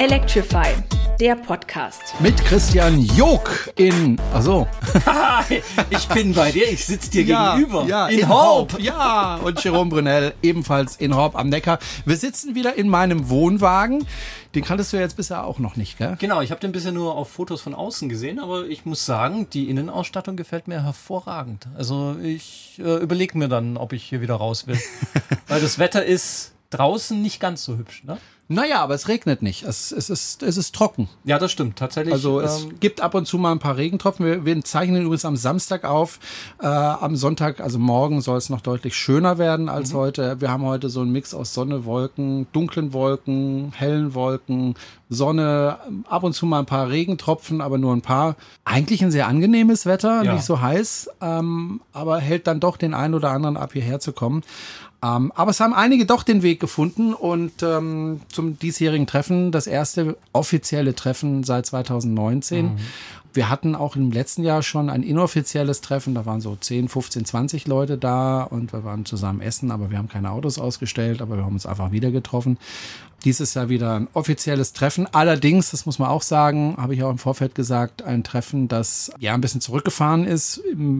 Electrify, der Podcast. Mit Christian Jog in... Achso. Ich bin bei dir, ich sitze dir gegenüber. Ja, in Horb. Ja, und Jerome Brunel ebenfalls in Horb am Neckar. Wir sitzen wieder in meinem Wohnwagen. Den kanntest du ja jetzt bisher auch noch nicht, gell? Genau, ich habe den bisher nur auf Fotos von außen gesehen, aber ich muss sagen, die Innenausstattung gefällt mir hervorragend. Also ich überlege mir dann, ob ich hier wieder raus will. Weil das Wetter ist draußen nicht ganz so hübsch, ne? Naja, aber es regnet nicht. Es ist trocken. Ja, das stimmt, tatsächlich. Also es gibt ab und zu mal ein paar Regentropfen. Wir zeichnen übrigens am Samstag auf. Am Sonntag, also morgen, soll es noch deutlich schöner werden als heute. Wir haben heute so einen Mix aus Sonne, Wolken, dunklen Wolken, hellen Wolken, Sonne, ab und zu mal ein paar Regentropfen, aber nur ein paar. Eigentlich ein sehr angenehmes Wetter, nicht so heiß, aber hält dann doch den einen oder anderen ab, hierher zu kommen. Aber es haben einige doch den Weg gefunden und zum diesjährigen Treffen, das erste offizielle Treffen seit 2019. Wir hatten auch im letzten Jahr schon ein inoffizielles Treffen, da waren so 10, 15, 20 Leute da und wir waren zusammen essen, aber wir haben keine Autos ausgestellt, aber wir haben uns einfach wieder getroffen. Dieses Jahr wieder ein offizielles Treffen. Allerdings, das muss man auch sagen, habe ich auch im Vorfeld gesagt, ein Treffen, das ja ein bisschen zurückgefahren ist.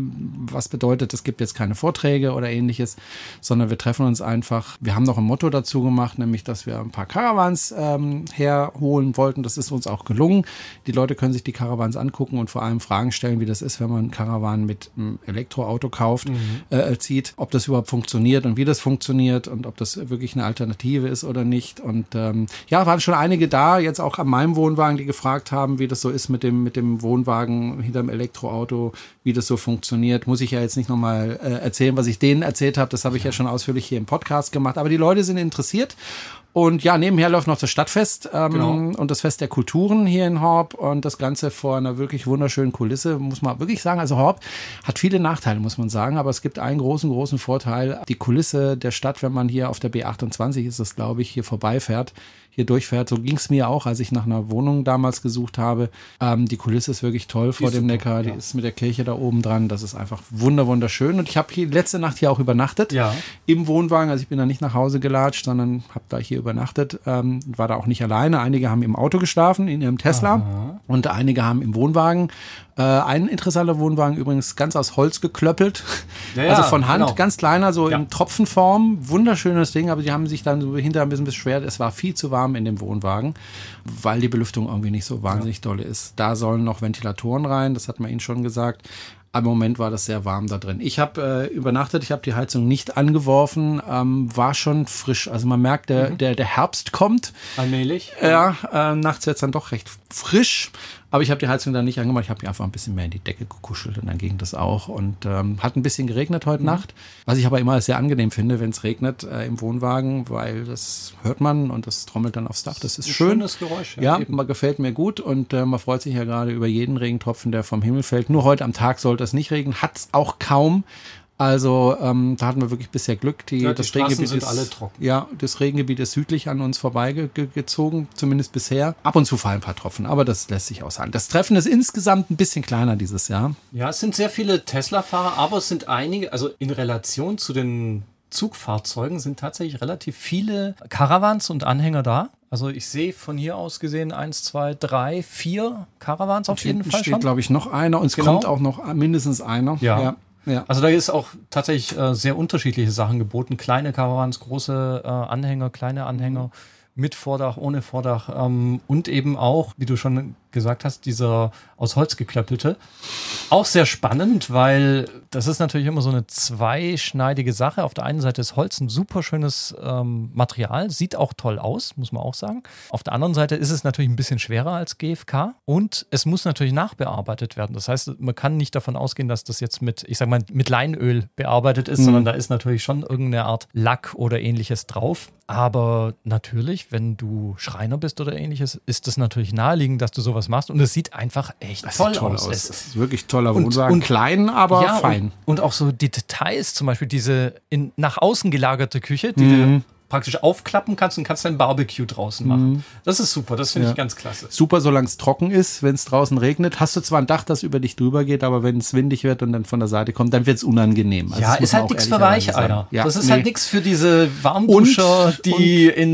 Was bedeutet, es gibt jetzt keine Vorträge oder ähnliches, sondern wir treffen uns einfach. Wir haben noch ein Motto dazu gemacht, nämlich, dass wir ein paar Caravans herholen wollten. Das ist uns auch gelungen. Die Leute können sich die Caravans angucken und vor allem Fragen stellen, wie das ist, wenn man einen Caravan mit einem Elektroauto kauft, zieht, ob das überhaupt funktioniert und wie das funktioniert und ob das wirklich eine Alternative ist oder nicht. Und ja, waren schon einige da, jetzt auch an meinem Wohnwagen, die gefragt haben, wie das so ist mit dem Wohnwagen hinterm Elektroauto, wie das so funktioniert. Muss ich ja jetzt nicht nochmal erzählen, was ich denen erzählt habe. Das habe ich ja schon ausführlich hier im Podcast gemacht. Aber die Leute sind interessiert. Und ja, nebenher läuft noch das Stadtfest und das Fest der Kulturen hier in Horb und das Ganze vor einer wirklich wunderschönen Kulisse, muss man wirklich sagen. Also Horb hat viele Nachteile, muss man sagen, aber es gibt einen großen Vorteil. Die Kulisse der Stadt, wenn man hier auf der B28 ist es, glaube ich, hier vorbeifährt, hier durchfährt. So ging es mir auch, als ich nach einer Wohnung damals gesucht habe. Die Kulisse ist wirklich toll vor dem Neckar. Die ist mit der Kirche da oben dran. Das ist einfach wunderschön. Und ich habe hier letzte Nacht hier auch übernachtet im Wohnwagen. Also ich bin da nicht nach Hause gelatscht, sondern habe da hier übernachtet. War da auch nicht alleine. Einige haben im Auto geschlafen, in ihrem Tesla. Und einige haben im Wohnwagen. Ein interessanter Wohnwagen übrigens ganz aus Holz geklöppelt. Also von Hand, ganz kleiner, so in Tropfenform. Wunderschönes Ding, aber die haben sich dann so hinterher ein bisschen beschwert. Es war viel zu warm in dem Wohnwagen, weil die Belüftung irgendwie nicht so wahnsinnig dolle ist. Da sollen noch Ventilatoren rein, das hat man ihnen schon gesagt. Aber im Moment war das sehr warm da drin. Ich habe übernachtet, ich habe die Heizung nicht angeworfen, war schon frisch. Also man merkt, der Herbst kommt. Allmählich. Ja, nachts wird es dann doch recht frisch. Aber ich habe die Heizung dann nicht angemacht. Ich habe die einfach ein bisschen mehr in die Decke gekuschelt und dann ging das auch. Und hat ein bisschen geregnet heute Nacht. Was ich aber immer sehr angenehm finde, wenn es regnet im Wohnwagen, weil das hört man und das trommelt dann aufs Dach. Das ist schön. Schönes Geräusch. Ja, gefällt mir gut und man freut sich ja gerade über jeden Regentropfen, der vom Himmel fällt. Nur heute am Tag sollte es nicht regnen. Hat es auch kaum. Also da hatten wir wirklich bisher Glück. Das Straßen sind alle trocken. Ja, das Regengebiet ist südlich an uns vorbeigezogen, zumindest bisher. Ab und zu fallen ein paar Tropfen, aber das lässt sich aushalten. Das Treffen ist insgesamt ein bisschen kleiner dieses Jahr. Ja, es sind sehr viele Tesla-Fahrer, aber es sind einige, also in Relation zu den Zugfahrzeugen sind tatsächlich relativ viele Caravans und Anhänger da. Also ich sehe von hier aus gesehen 1, 2, 3, 4 Caravans auf jeden Fall steht, glaube ich, noch einer und es kommt auch noch mindestens einer. Ja. Also da ist auch tatsächlich sehr unterschiedliche Sachen geboten. Kleine Caravans, große Anhänger, kleine Anhänger, mit Vordach, ohne Vordach und eben auch, wie du schon gesagt hast, dieser aus Holz geklöppelte. Auch sehr spannend, weil das ist natürlich immer so eine zweischneidige Sache. Auf der einen Seite ist Holz ein super schönes Material, sieht auch toll aus, muss man auch sagen. Auf der anderen Seite ist es natürlich ein bisschen schwerer als GFK und es muss natürlich nachbearbeitet werden. Das heißt, man kann nicht davon ausgehen, dass das jetzt mit Leinöl bearbeitet ist, sondern da ist natürlich schon irgendeine Art Lack oder ähnliches drauf. Aber natürlich, wenn du Schreiner bist oder ähnliches, ist das natürlich naheliegend, dass du sowas machst. Und es sieht einfach echt toll aus. Es ist wirklich toller Wohnwagen. Klein, aber fein. Und auch so die Details, zum Beispiel diese nach außen gelagerte Küche, die du praktisch aufklappen kannst und kannst dein Barbecue draußen machen. Das ist super, das finde ich ganz klasse. Super, solange es trocken ist, wenn es draußen regnet. Hast du zwar ein Dach, das über dich drüber geht, aber wenn es windig wird und dann von der Seite kommt, dann wird es unangenehm. Also ist halt nichts für Weicheier. Ja, das ist halt nichts für diese Warmduscher, die in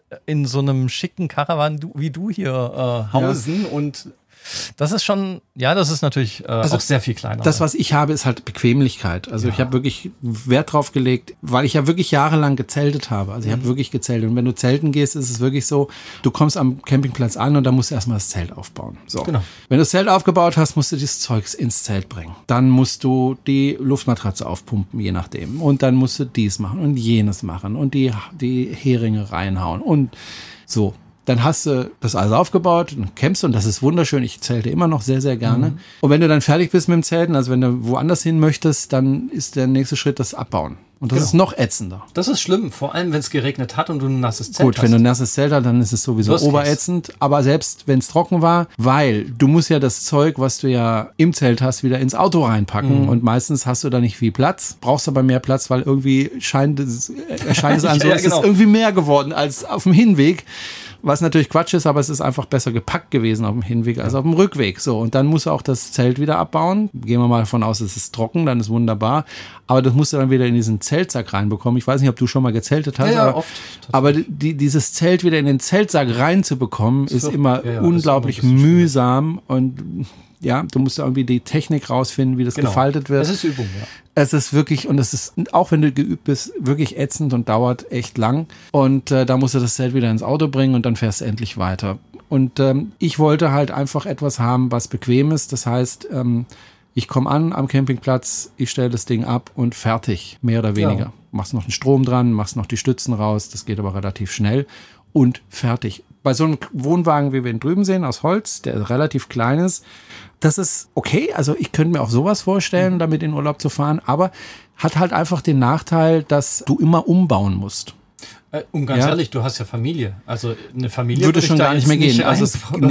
in so einem schicken Caravan wie du hier hausen und das ist schon, das ist natürlich auch sehr viel kleiner. Das, was ich habe, ist halt Bequemlichkeit. Also ich habe wirklich Wert drauf gelegt, weil ich ja wirklich jahrelang gezeltet habe. Also ich habe wirklich gezeltet. Und wenn du zelten gehst, ist es wirklich so, du kommst am Campingplatz an und dann musst du erstmal das Zelt aufbauen. So. Genau. Wenn du das Zelt aufgebaut hast, musst du dieses Zeugs ins Zelt bringen. Dann musst du die Luftmatratze aufpumpen, je nachdem. Und dann musst du dies machen und jenes machen und die Heringe reinhauen und so. Dann hast du das alles aufgebaut und campst und das ist wunderschön. Ich zelte immer noch sehr, sehr gerne. Und wenn du dann fertig bist mit dem Zelten, also wenn du woanders hin möchtest, dann ist der nächste Schritt das Abbauen. Und das ist noch ätzender. Das ist schlimm, vor allem wenn es geregnet hat und du ein nasses Zelt hast. Gut, wenn du ein nasses Zelt hast, dann ist es sowieso oberätzend. Aber selbst wenn es trocken war, weil du musst ja das Zeug, was du ja im Zelt hast, wieder ins Auto reinpacken. Und meistens hast du da nicht viel Platz, brauchst aber mehr Platz, weil irgendwie erscheint es an, so ist es irgendwie mehr geworden als auf dem Hinweg. Was natürlich Quatsch ist, aber es ist einfach besser gepackt gewesen auf dem Hinweg als auf dem Rückweg. So, und dann musst du auch das Zelt wieder abbauen. Gehen wir mal davon aus, es ist trocken, dann ist wunderbar. Aber das musst du dann wieder in diesen Zeltsack reinbekommen. Ich weiß nicht, ob du schon mal gezeltet hast. Ja, oft. Aber dieses Zelt wieder in den Zeltsack reinzubekommen, ist immer unglaublich mühsam. Und ja, du musst irgendwie die Technik rausfinden, wie das gefaltet wird. Es ist Übung, ja. Es ist wirklich, und es ist, auch wenn du geübt bist, wirklich ätzend und dauert echt lang. Und da musst du das Zelt wieder ins Auto bringen und dann fährst du endlich weiter. Und ich wollte halt einfach etwas haben, was bequem ist. Das heißt, ich komme an am Campingplatz, ich stelle das Ding ab und fertig, mehr oder weniger. Ja. Machst noch den Strom dran, machst noch die Stützen raus, das geht aber relativ schnell und fertig. Bei so einem Wohnwagen, wie wir ihn drüben sehen, aus Holz, der relativ klein ist, das ist okay. Also ich könnte mir auch sowas vorstellen, damit in Urlaub zu fahren, aber hat halt einfach den Nachteil, dass du immer umbauen musst. Und ganz ehrlich, du hast ja Familie. Also eine Familie würde schon gar nicht mehr gehen. Also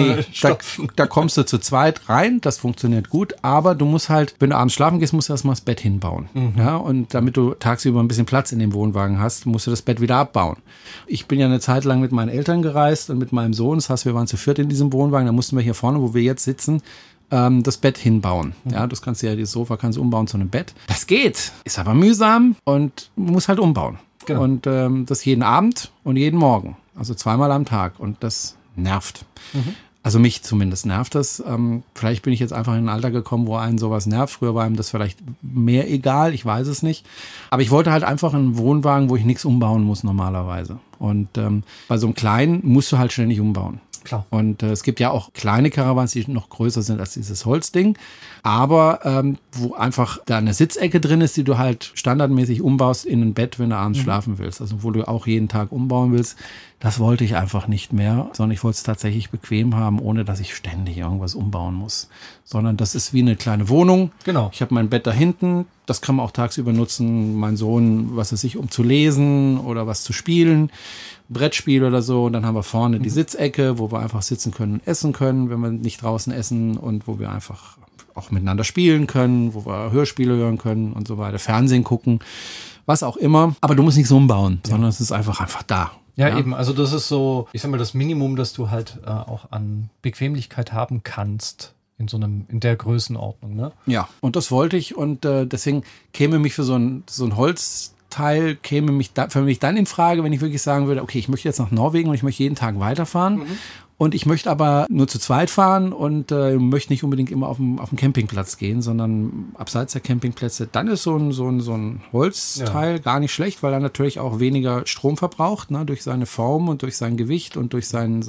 da kommst du zu zweit rein, das funktioniert gut, aber du musst halt, wenn du abends schlafen gehst, musst du erstmal das Bett hinbauen. Ja, und damit du tagsüber ein bisschen Platz in dem Wohnwagen hast, musst du das Bett wieder abbauen. Ich bin ja eine Zeit lang mit meinen Eltern gereist und mit meinem Sohn. Das heißt, wir waren zu viert in diesem Wohnwagen. Da mussten wir hier vorne, wo wir jetzt sitzen, das Bett hinbauen. Ja, das kannst du ja, das Sofa kannst du umbauen zu einem Bett. Das geht, ist aber mühsam und muss halt umbauen. Genau. Und das jeden Abend und jeden Morgen. Also 2-mal am Tag. Und das nervt. Also mich zumindest nervt das. Vielleicht bin ich jetzt einfach in ein Alter gekommen, wo einen sowas nervt. Früher war einem das vielleicht mehr egal. Ich weiß es nicht. Aber ich wollte halt einfach einen Wohnwagen, wo ich nichts umbauen muss normalerweise. Und bei so einem kleinen musst du halt ständig umbauen. Klar. Und es gibt ja auch kleine Caravans, die noch größer sind als dieses Holzding. Aber wo einfach da eine Sitzecke drin ist, die du halt standardmäßig umbaust in ein Bett, wenn du abends schlafen willst. Also wo du auch jeden Tag umbauen willst. Das wollte ich einfach nicht mehr, sondern ich wollte es tatsächlich bequem haben, ohne dass ich ständig irgendwas umbauen muss. Sondern das ist wie eine kleine Wohnung. Genau. Ich habe mein Bett da hinten. Das kann man auch tagsüber nutzen. Mein Sohn, was weiß ich, um zu lesen oder was zu spielen. Brettspiel oder so. Und dann haben wir vorne die Sitzecke, wo wir einfach sitzen können und essen können, wenn wir nicht draußen essen und wo wir einfach auch miteinander spielen können, wo wir Hörspiele hören können und so weiter, Fernsehen gucken, was auch immer. Aber du musst nichts umbauen, sondern es ist einfach da. Ja, eben. Also das ist so, ich sag mal, das Minimum, das du halt auch an Bequemlichkeit haben kannst in der Größenordnung, ne? Ja, und das wollte ich und deswegen käme mich für so ein Holzteil für mich dann in Frage, wenn ich wirklich sagen würde, okay, ich möchte jetzt nach Norwegen und ich möchte jeden Tag weiterfahren. Und ich möchte aber nur zu zweit fahren und möchte nicht unbedingt immer auf dem Campingplatz gehen, sondern abseits der Campingplätze. Dann ist so ein Holzteil gar nicht schlecht, weil er natürlich auch weniger Strom verbraucht, ne, durch seine Form und durch sein Gewicht und durch seine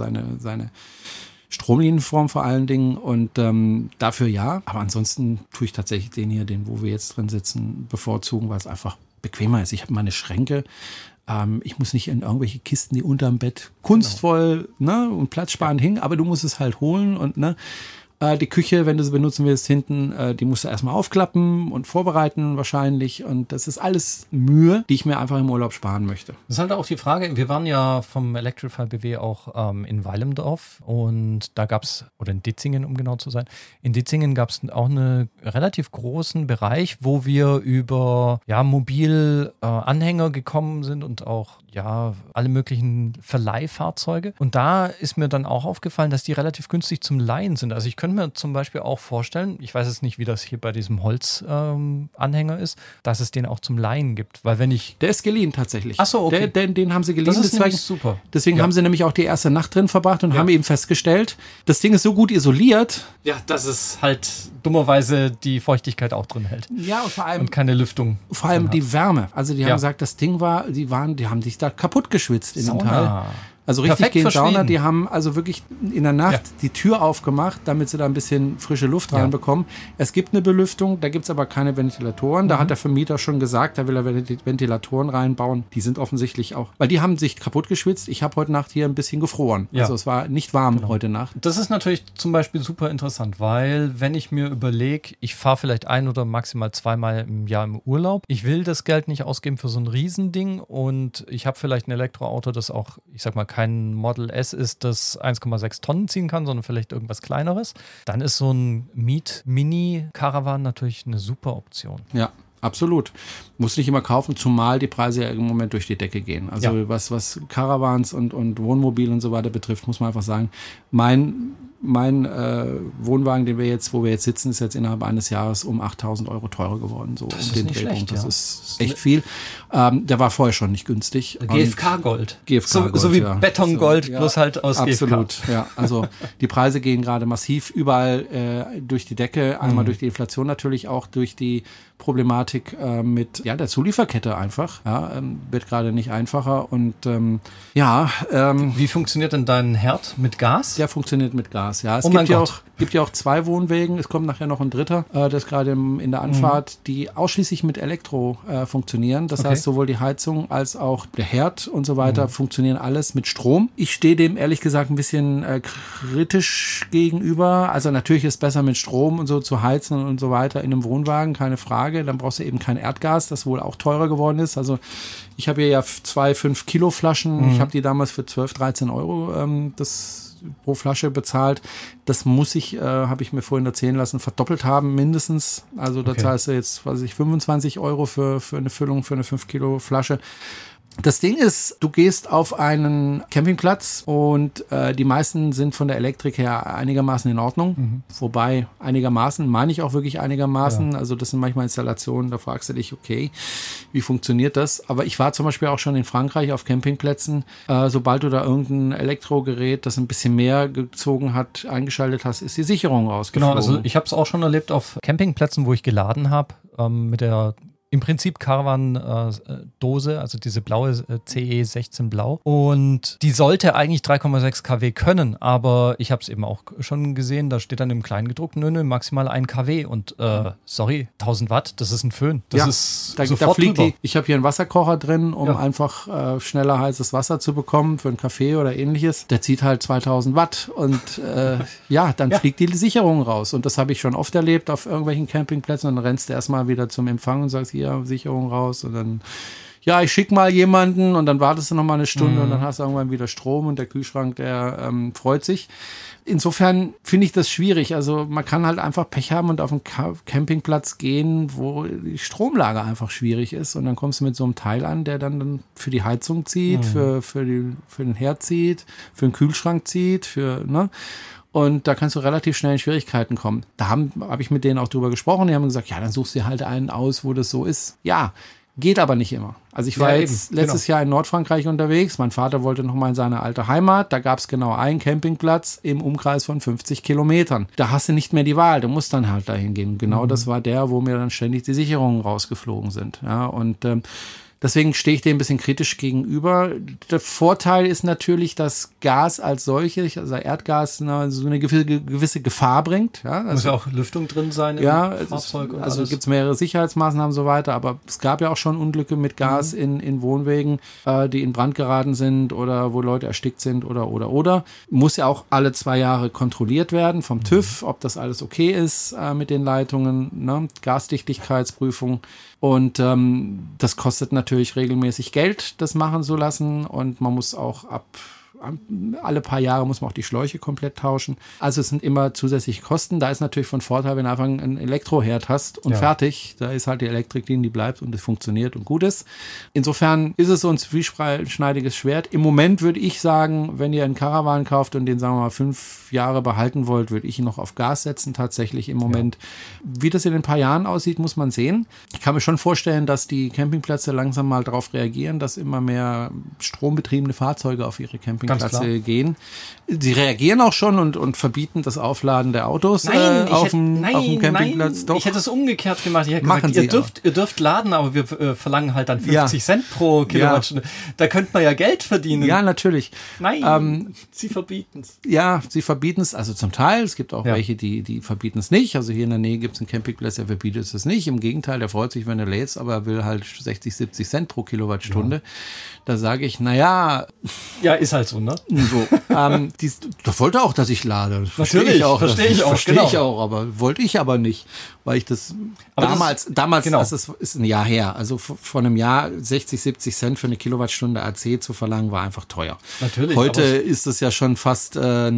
Stromlinienform vor allen Dingen. Und dafür ja. Aber ansonsten tue ich tatsächlich den, wo wir jetzt drin sitzen, bevorzugen, weil es einfach bequemer ist. Ich habe meine Schränke. Ich muss nicht in irgendwelche Kisten, die unterm Bett kunstvoll und platzsparend hingen, aber du musst es halt holen und die Küche, wenn du sie benutzen willst, hinten, die musst du erstmal aufklappen und vorbereiten wahrscheinlich und das ist alles Mühe, die ich mir einfach im Urlaub sparen möchte. Das ist halt auch die Frage, wir waren ja vom Electrify BW auch in Weilendorf und da gab's, oder in Ditzingen, um genau zu sein, in Ditzingen gab's auch einen relativ großen Bereich, wo wir über Mobilanhänger gekommen sind und auch alle möglichen Verleihfahrzeuge und da ist mir dann auch aufgefallen, dass die relativ günstig zum Leihen sind. Also ich könnte könnte mir zum Beispiel auch vorstellen, ich weiß jetzt nicht, wie das hier bei diesem Holzanhänger ist, dass es den auch zum Leihen gibt. Weil wenn ich... Der ist geliehen tatsächlich. Ach so, okay. Den haben sie geliehen. Das ist nämlich super. Deswegen haben sie nämlich auch die erste Nacht drin verbracht und haben eben festgestellt, das Ding ist so gut isoliert. Ja, dass es halt dummerweise die Feuchtigkeit auch drin hält. Ja, und vor allem... Und keine Lüftung. Vor allem die Wärme. Also die haben gesagt, das Ding die haben sich da kaputt geschwitzt in dem Teil. Also richtig gegen Sauna, die haben also wirklich in der Nacht die Tür aufgemacht, damit sie da ein bisschen frische Luft reinbekommen. Es gibt eine Belüftung, da gibt es aber keine Ventilatoren. Da hat der Vermieter schon gesagt, da will er Ventilatoren reinbauen. Die sind offensichtlich auch, weil die haben sich kaputt geschwitzt. Ich habe heute Nacht hier ein bisschen gefroren. Ja. Also es war nicht warm heute Nacht. Das ist natürlich zum Beispiel super interessant, weil wenn ich mir überlege, ich fahre vielleicht 1 oder maximal 2-mal im Jahr im Urlaub. Ich will das Geld nicht ausgeben für so ein Riesending und ich habe vielleicht ein Elektroauto, das auch, ich sag mal, kein Model S ist, das 1,6 Tonnen ziehen kann, sondern vielleicht irgendwas Kleineres, dann ist so ein Mini-Caravan natürlich eine super Option. Ja, absolut. Muss nicht immer kaufen, zumal die Preise ja im Moment durch die Decke gehen. Also was Caravans und Wohnmobil und so weiter betrifft, muss man einfach sagen, mein Wohnwagen, wo wir jetzt sitzen, ist jetzt innerhalb eines Jahres um 8.000 € teurer geworden. So das um den Drehpunkt. Das ist echt viel. Der war vorher schon nicht günstig. GFK-Gold. GFK-Gold, so wie Betongold, so, bloß halt aus absolut, GFK. Ja. Also die Preise gehen gerade massiv überall durch die Decke. Einmal durch die Inflation natürlich, auch durch die Problematik mit der Zulieferkette einfach. Ja, wird gerade nicht einfacher. Und wie funktioniert denn dein Herd mit Gas? Der funktioniert mit Gas. Ja, es gibt ja auch 2 Wohnwägen. Es kommt nachher noch ein dritter, das gerade in der Anfahrt, die ausschließlich mit Elektro funktionieren. Das heißt, sowohl die Heizung als auch der Herd und so weiter funktionieren alles mit Strom. Ich stehe dem ehrlich gesagt ein bisschen kritisch gegenüber. Also natürlich ist es besser mit Strom und so zu heizen und so weiter in einem Wohnwagen, keine Frage. Dann brauchst du eben kein Erdgas, das wohl auch teurer geworden ist. Also ich habe hier ja 2 5-Kilo-Flaschen. Ich habe die damals für 12-13 € pro Flasche bezahlt. Das muss ich, habe ich mir vorhin erzählen lassen, verdoppelt haben mindestens. Also da zahlst du jetzt, 25 € für eine Füllung für eine 5-Kilo-Flasche. Das Ding ist, du gehst auf einen Campingplatz und die meisten sind von der Elektrik her einigermaßen in Ordnung. Wobei einigermaßen, meine ich auch wirklich einigermaßen. Ja. Also das sind manchmal Installationen, da fragst du dich, okay, wie funktioniert das? Aber ich war zum Beispiel auch schon in Frankreich auf Campingplätzen. Sobald du da irgendein Elektrogerät, das ein bisschen mehr gezogen hat, eingeschaltet hast, ist die Sicherung rausgeflogen. Genau, also ich habe es auch schon erlebt auf Campingplätzen, wo ich geladen habe, mit der im Prinzip Caravan-Dose, also diese blaue CE16 Blau. Und die sollte eigentlich 3,6 kW können, aber ich habe es eben auch schon gesehen, da steht dann im Kleingedruckten, maximal 1 kW. Und 1000 Watt, das ist ein Föhn. Das ist sofort fliegt drüber. Ich habe hier einen Wasserkocher drin, um einfach schneller heißes Wasser zu bekommen für einen Kaffee oder ähnliches. Der zieht halt 2000 Watt und dann fliegt die Sicherung raus. Und das habe ich schon oft erlebt auf irgendwelchen Campingplätzen. Und dann rennst du erstmal wieder zum Empfang und sagst, hier, Sicherung raus und dann, ich schicke mal jemanden und dann wartest du noch mal eine Stunde und dann hast du irgendwann wieder Strom und der Kühlschrank, der freut sich. Insofern finde ich das schwierig. Also man kann halt einfach Pech haben und auf einen Campingplatz gehen, wo die Stromlage einfach schwierig ist und dann kommst du mit so einem Teil an, der dann für die Heizung zieht, für den Herd zieht, für den Kühlschrank zieht, und da kannst du relativ schnell in Schwierigkeiten kommen. Da hab ich mit denen auch drüber gesprochen. Die haben gesagt, dann suchst du halt einen aus, wo das so ist. Ja, geht aber nicht immer. Also ich war letztes Jahr in Nordfrankreich unterwegs. Mein Vater wollte noch mal in seine alte Heimat. Da gab es genau einen Campingplatz im Umkreis von 50 Kilometern. Da hast du nicht mehr die Wahl. Du musst dann halt dahin gehen. Genau das war der, wo mir dann ständig die Sicherungen rausgeflogen sind. Ja, und deswegen stehe ich dem ein bisschen kritisch gegenüber. Der Vorteil ist natürlich, dass Gas als solches, also Erdgas, so eine gewisse Gefahr bringt. Ja, muss ja auch Lüftung drin sein im Fahrzeug. Also gibt es mehrere Sicherheitsmaßnahmen und so weiter, aber es gab ja auch schon Unglücke mit Gas in Wohnwegen, die in Brand geraten sind oder wo Leute erstickt sind oder. Muss ja auch alle 2 Jahre kontrolliert werden vom TÜV, ob das alles okay ist mit den Leitungen, Gasdichtigkeitsprüfung. Und das kostet natürlich regelmäßig Geld, das machen zu lassen. Und man muss auch alle paar Jahre muss man auch die Schläuche komplett tauschen. Also es sind immer zusätzliche Kosten. Da ist natürlich von Vorteil, wenn du einfach einen Elektroherd hast und fertig. Da ist halt die Elektriklinie, die bleibt und es funktioniert und gut ist. Insofern ist es so ein zwieschneidiges Schwert. Im Moment würde ich sagen, wenn ihr einen Caravan kauft und den, sagen wir mal, 5 Jahre behalten wollt, würde ich ihn noch auf Gas setzen, tatsächlich im Moment. Wie das in ein paar Jahren aussieht, muss man sehen. Ich kann mir schon vorstellen, dass die Campingplätze langsam mal darauf reagieren, dass immer mehr strombetriebene Fahrzeuge auf ihre Campingplätze gehen. Sie reagieren auch schon und verbieten das Aufladen der Autos auf dem Campingplatz. Doch. Ich hätte es umgekehrt gemacht. Ich hätte gesagt, ihr dürft laden, aber wir verlangen halt dann 50 Cent pro Kilowattstunde. Da könnte man ja Geld verdienen. Ja, natürlich. Nein, sie verbieten es. Ja, sie verbieten es, also zum Teil. Es gibt auch welche, die verbieten es nicht. Also hier in der Nähe gibt es einen Campingplatz, der verbietet es nicht. Im Gegenteil, der freut sich, wenn er lädst, aber er will halt 60, 70 Cent pro Kilowattstunde. Ja. Da sage ich, naja. Ja, ist halt so, ne? So, das wollte auch, dass ich lade. Verstehe ich auch. Verstehe ich auch, aber wollte ich aber nicht, weil ich das damals, genau. Das ist ein Jahr her. Also vor einem Jahr 60, 70 Cent für eine Kilowattstunde AC zu verlangen, war einfach teuer. Natürlich. Heute ist es ja schon fast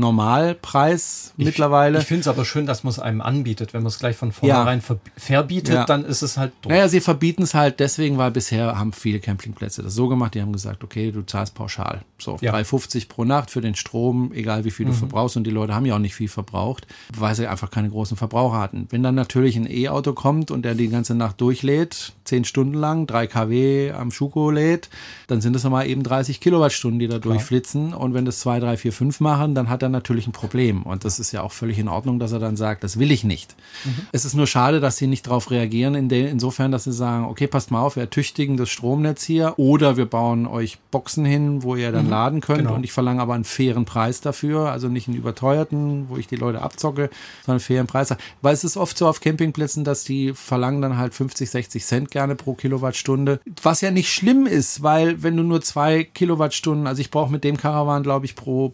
Normalpreis mittlerweile. Ich finde es aber schön, dass man es einem anbietet. Wenn man es gleich von vornherein verbietet, dann ist es halt doof. Naja, sie verbieten es halt deswegen, weil bisher haben viele Campingplätze das so gemacht, die haben gesagt, okay, du zahlst pauschal. So, 3,50 pro Nacht für den Strom, egal wie viel du verbrauchst. Und die Leute haben ja auch nicht viel verbraucht, weil sie einfach keine großen Verbraucher hatten. Wenn dann natürlich ein E-Auto kommt und der die ganze Nacht durchlädt, 10 Stunden lang, 3 kW am Schuko lädt, dann sind es nochmal eben 30 Kilowattstunden, die da durchflitzen. Und wenn das 2, 3, 4, 5 machen, dann hat er natürlich ein Problem. Und das ist ja auch völlig in Ordnung, dass er dann sagt, das will ich nicht. Es ist nur schade, dass sie nicht darauf reagieren, insofern, dass sie sagen, okay, passt mal auf, wir ertüchtigen das Stromnetz hier oder wir bauen euch Boxen hin, wo ihr dann laden könnt. Und ich verlange aber einen fairen Preis dafür, also nicht einen überteuerten, wo ich die Leute abzocke, sondern einen fairen Preis. Weil es ist oft so auf Campingplätzen, dass die verlangen dann halt 50, 60 Cent gerne pro Kilowattstunde, was ja nicht schlimm ist, weil wenn du nur 2 Kilowattstunden, also ich brauche mit dem Caravan, glaube ich, pro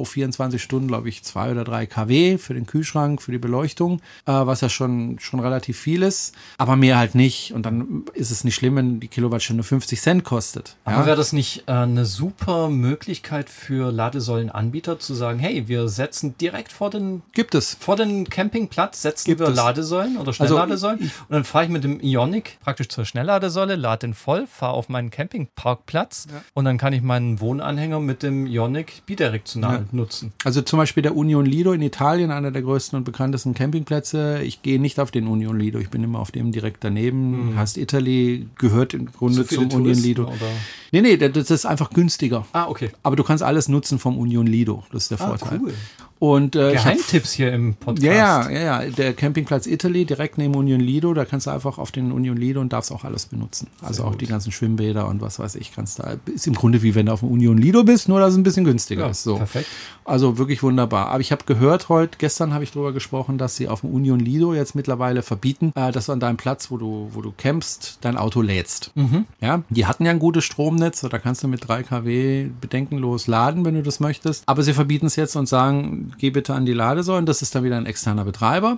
24 Stunden, glaube ich, 2 oder 3 kW für den Kühlschrank, für die Beleuchtung, was ja schon relativ viel ist, aber mehr halt nicht. Und dann ist es nicht schlimm, wenn die Kilowattstunde 50 Cent kostet. Aber wäre das nicht eine super Möglichkeit für Ladesäulenanbieter zu sagen, hey, wir setzen direkt vor den Campingplatz, setzen wir Ladesäulen oder Schnellladesäulen und dann fahre ich mit dem Ioniq praktisch zur Schnellladesäule, lade den voll, fahre auf meinen Campingparkplatz und dann kann ich meinen Wohnanhänger mit dem Ioniq bidirektional nutzen. Also zum Beispiel der Union Lido in Italien, einer der größten und bekanntesten Campingplätze. Ich gehe nicht auf den Union Lido, ich bin immer auf dem direkt daneben. Heißt Italy, gehört im Grunde zum Union Lido. Oder? Nee, das ist einfach günstiger. Okay. Aber du kannst alles nutzen vom Union Lido, das ist der Vorteil. Cool. Und, Geheimtipps hier im Podcast. Ja. Der Campingplatz Italy, direkt neben Union Lido, da kannst du einfach auf den Union Lido und darfst auch alles benutzen. Also auch die ganzen Schwimmbäder und was weiß ich, kannst da, ist im Grunde wie wenn du auf dem Union Lido bist, nur dass es ein bisschen günstiger ist. So. Perfekt. Also wirklich wunderbar. Aber ich habe gehört gestern habe ich darüber gesprochen, dass sie auf dem Union Lido jetzt mittlerweile verbieten, dass du an deinem Platz, wo du campst, dein Auto lädst. Ja, die hatten ja ein gutes Stromnetz, da kannst du mit 3 kW bedenkenlos laden, wenn du das möchtest. Aber sie verbieten es jetzt und sagen, geh bitte an die Ladesäulen, das ist dann wieder ein externer Betreiber.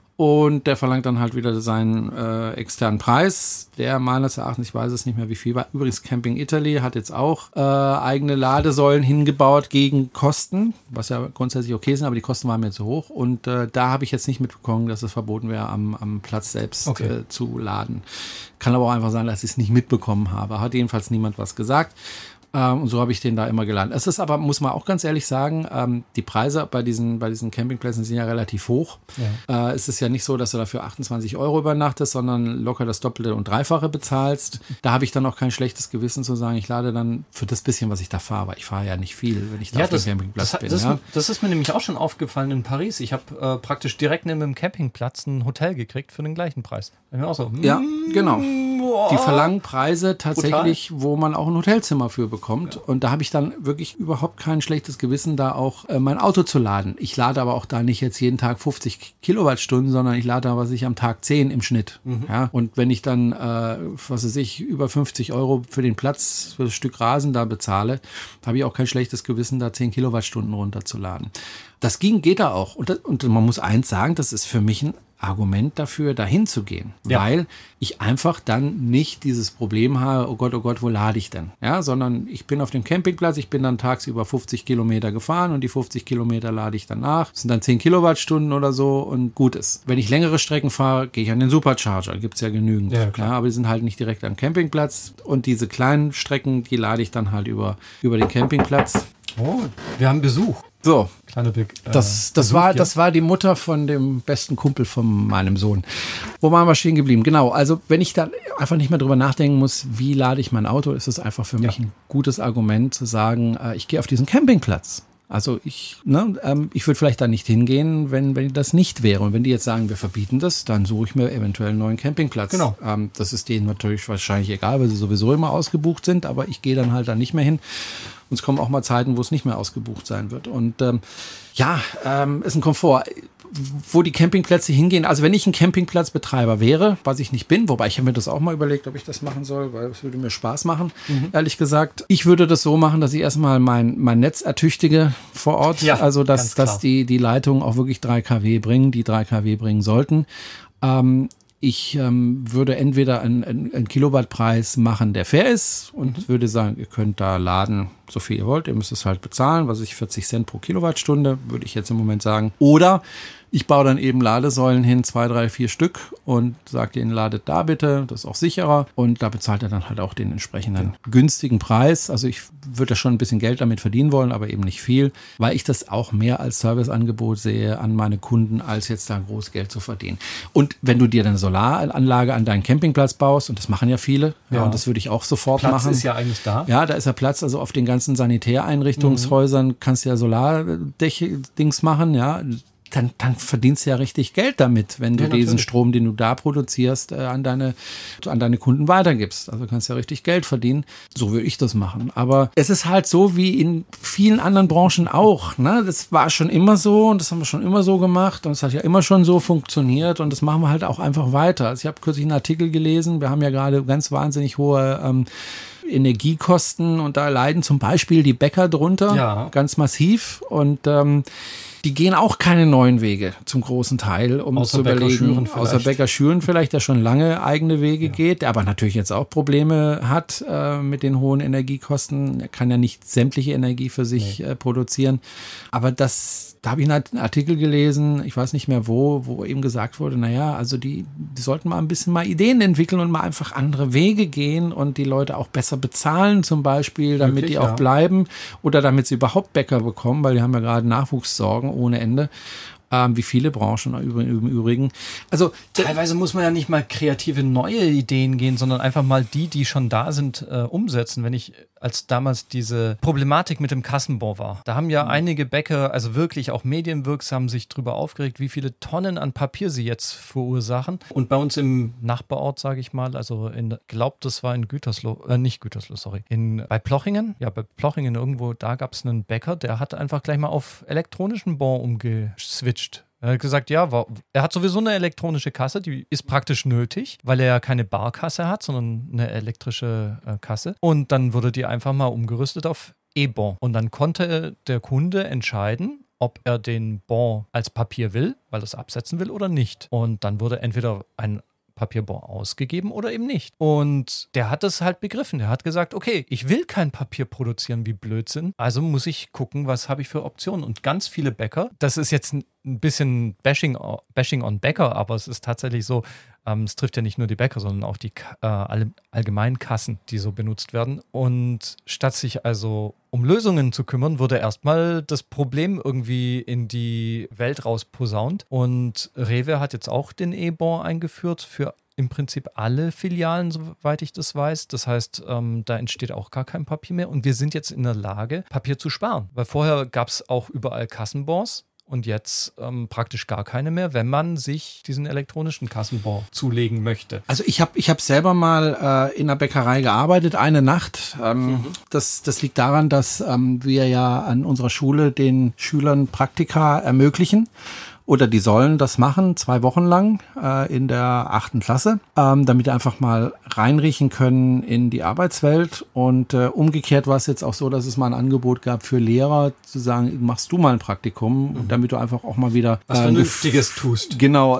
Und der verlangt dann halt wieder seinen externen Preis, der meines Erachtens, ich weiß es nicht mehr wie viel war. Übrigens Camping Italy hat jetzt auch eigene Ladesäulen hingebaut gegen Kosten, was ja grundsätzlich okay sind, aber die Kosten waren mir zu hoch. Und da habe ich jetzt nicht mitbekommen, dass es verboten wäre, am Platz selbst zu laden. Kann aber auch einfach sein, dass ich es nicht mitbekommen habe. Hat jedenfalls niemand was gesagt. Und so habe ich den da immer geladen. Es ist aber, muss man auch ganz ehrlich sagen, die Preise bei diesen Campingplätzen sind ja relativ hoch. Ja. Es ist ja nicht so, dass du dafür 28 € übernachtest, sondern locker das Doppelte und Dreifache bezahlst. Da habe ich dann auch kein schlechtes Gewissen zu sagen, ich lade dann für das bisschen, was ich da fahre, weil ich fahre ja nicht viel, wenn ich da auf dem Campingplatz bin. Das ist mir nämlich auch schon aufgefallen in Paris. Ich habe praktisch direkt neben dem Campingplatz ein Hotel gekriegt für den gleichen Preis. Auch so, ja, genau. Die verlangen Preise tatsächlich, wo man auch ein Hotelzimmer für bekommt. Und da habe ich dann wirklich überhaupt kein schlechtes Gewissen, da auch mein Auto zu laden. Ich lade aber auch da nicht jetzt jeden Tag 50 Kilowattstunden, sondern ich lade da, am Tag 10 im Schnitt. Ja? Und wenn ich dann, über 50 € für den Platz, für das Stück Rasen da bezahle, habe ich auch kein schlechtes Gewissen, da 10 Kilowattstunden runterzuladen. Das geht da auch. Und man muss eins sagen, das ist für mich ein Argument dafür, dahin zu gehen, Ja. weil ich einfach dann nicht dieses Problem habe, oh Gott, wo lade ich denn? Ja, sondern ich bin auf dem Campingplatz, ich bin dann tagsüber 50 Kilometer gefahren und die 50 Kilometer lade ich dann nach. Das sind dann 10 Kilowattstunden oder so und gut ist. Wenn ich längere Strecken fahre, gehe ich an den Supercharger, gibt's ja genügend. Ja, klar. Aber die sind halt nicht direkt am Campingplatz und diese kleinen Strecken, die lade ich dann halt über den Campingplatz. Oh, wir haben Besuch. So, Kleine das Besuch war, hier. das war die Mutter von dem besten Kumpel von meinem Sohn. Wo waren wir stehen geblieben? Genau, also wenn ich da einfach nicht mehr drüber nachdenken muss, wie lade ich mein Auto, ist es einfach für mich ein gutes Argument zu sagen, ich gehe auf diesen Campingplatz. Also ich würde vielleicht da nicht hingehen, wenn das nicht wäre. Und wenn die jetzt sagen, wir verbieten das, dann suche ich mir eventuell einen neuen Campingplatz. Genau. Das ist denen natürlich wahrscheinlich egal, weil sie sowieso immer ausgebucht sind, aber ich gehe dann halt da nicht mehr hin. Und es kommen auch mal Zeiten, wo es nicht mehr ausgebucht sein wird. Und ist ein Komfort. Wo die Campingplätze hingehen, also wenn ich ein Campingplatzbetreiber wäre, was ich nicht bin, wobei ich habe mir das auch mal überlegt, ob ich das machen soll, weil es würde mir Spaß machen, ehrlich gesagt. Ich würde das so machen, dass ich erstmal mein Netz ertüchtige vor Ort, Ja, also ganz dass die Leitungen auch wirklich 3 kW bringen, die 3 kW bringen sollten. Ich würde entweder einen Kilowattpreis machen, der fair ist und würde sagen, ihr könnt da laden, so viel ihr wollt, ihr müsst es halt bezahlen, 40 Cent pro Kilowattstunde, würde ich jetzt im Moment sagen. Oder ich baue dann eben Ladesäulen hin, 2, 3, 4 Stück und sage denen, ladet da bitte, das ist auch sicherer und da bezahlt er dann halt auch den entsprechenden günstigen Preis. Also ich würde da schon ein bisschen Geld damit verdienen wollen, aber eben nicht viel, weil ich das auch mehr als Serviceangebot sehe an meine Kunden, als jetzt da groß Geld zu verdienen. Und wenn du dir dann eine Solaranlage an deinen Campingplatz baust, und das machen ja viele, Ja. Und das würde ich auch sofort Platz machen. ist ja eigentlich da. Ja, da ist ja Platz, also auf den ganzen Sanitäreinrichtungshäusern kannst du ja Solardings machen, ja. Dann verdienst du ja richtig Geld damit, wenn du Ja, diesen natürlich. Strom, den du da produzierst, an deine Kunden weitergibst. Also kannst ja richtig Geld verdienen. So würde ich das machen. Aber es ist halt so wie in vielen anderen Branchen auch. Ne? Das war schon immer so und das haben wir schon immer so gemacht und es hat ja immer schon so funktioniert und das machen wir halt auch einfach weiter. Also ich habe kürzlich einen Artikel gelesen. Wir haben ja gerade ganz wahnsinnig hohe Energiekosten und da leiden zum Beispiel die Bäcker drunter, Ja. ganz massiv und die gehen auch keine neuen Wege zum großen Teil, um Außer zu Bäcker überlegen, Schüren vielleicht. außer Bäcker Schüren vielleicht, der schon lange eigene Wege geht, der aber natürlich jetzt auch Probleme hat mit den hohen Energiekosten. Er kann ja nicht sämtliche Energie für sich produzieren. Aber da habe ich einen Artikel gelesen, ich weiß nicht mehr wo eben gesagt wurde, also die sollten mal ein bisschen mal Ideen entwickeln und mal einfach andere Wege gehen und die Leute auch besser bezahlen zum Beispiel, damit Wirklich, die auch ja. bleiben oder damit sie überhaupt Bäcker bekommen, weil die haben ja gerade Nachwuchssorgen ohne Ende. Wie viele Branchen im Übrigen. Also Teilweise muss man ja nicht mal kreative neue Ideen gehen, sondern einfach mal die schon da sind, umsetzen. Wenn ich als damals diese Problematik mit dem Kassenbon war, da haben ja einige Bäcker, also wirklich auch medienwirksam, sich drüber aufgeregt, wie viele Tonnen an Papier sie jetzt verursachen. Und bei uns im Nachbarort, sage ich mal, also das war in Gütersloh, bei Plochingen, bei Plochingen irgendwo, da gab es einen Bäcker, der hat einfach gleich mal auf elektronischen Bon umgeswitcht. Er hat gesagt, er hat sowieso eine elektronische Kasse, die ist praktisch nötig, weil er ja keine Barkasse hat, sondern eine elektrische Kasse. Und dann wurde die einfach mal umgerüstet auf E-Bon. Und dann konnte der Kunde entscheiden, ob er den Bon als Papier will, weil er es absetzen will oder nicht. Und dann wurde entweder ein Papierbon ausgegeben oder eben nicht. Und der hat das halt begriffen. Der hat gesagt, okay, ich will kein Papier produzieren wie Blödsinn, also muss ich gucken, was habe ich für Optionen. Und ganz viele Bäcker, das ist jetzt ein bisschen Bashing on Bäcker, aber es ist tatsächlich so, es trifft ja nicht nur die Bäcker, sondern auch die allgemeinen Kassen, die so benutzt werden. Und statt sich also um Lösungen zu kümmern, wurde erstmal das Problem irgendwie in die Welt rausposaunt. Und Rewe hat jetzt auch den E-Bon eingeführt für im Prinzip alle Filialen, soweit ich das weiß. Das heißt, da entsteht auch gar kein Papier mehr. Und wir sind jetzt in der Lage, Papier zu sparen. Weil vorher gab es auch überall Kassenbons. Und jetzt praktisch gar keine mehr, wenn man sich diesen elektronischen Kassenbon zulegen möchte. Also ich hab selber mal in einer Bäckerei gearbeitet, eine Nacht. Das liegt daran, dass wir ja an unserer Schule den Schülern Praktika ermöglichen. oder die sollen das machen, 2 Wochen lang in der 8. Klasse, damit die einfach mal reinriechen können in die Arbeitswelt. Und umgekehrt war es jetzt auch so, dass es mal ein Angebot gab für Lehrer, zu sagen, machst du mal ein Praktikum, damit du einfach auch mal wieder was Vernünftiges tust. Genau.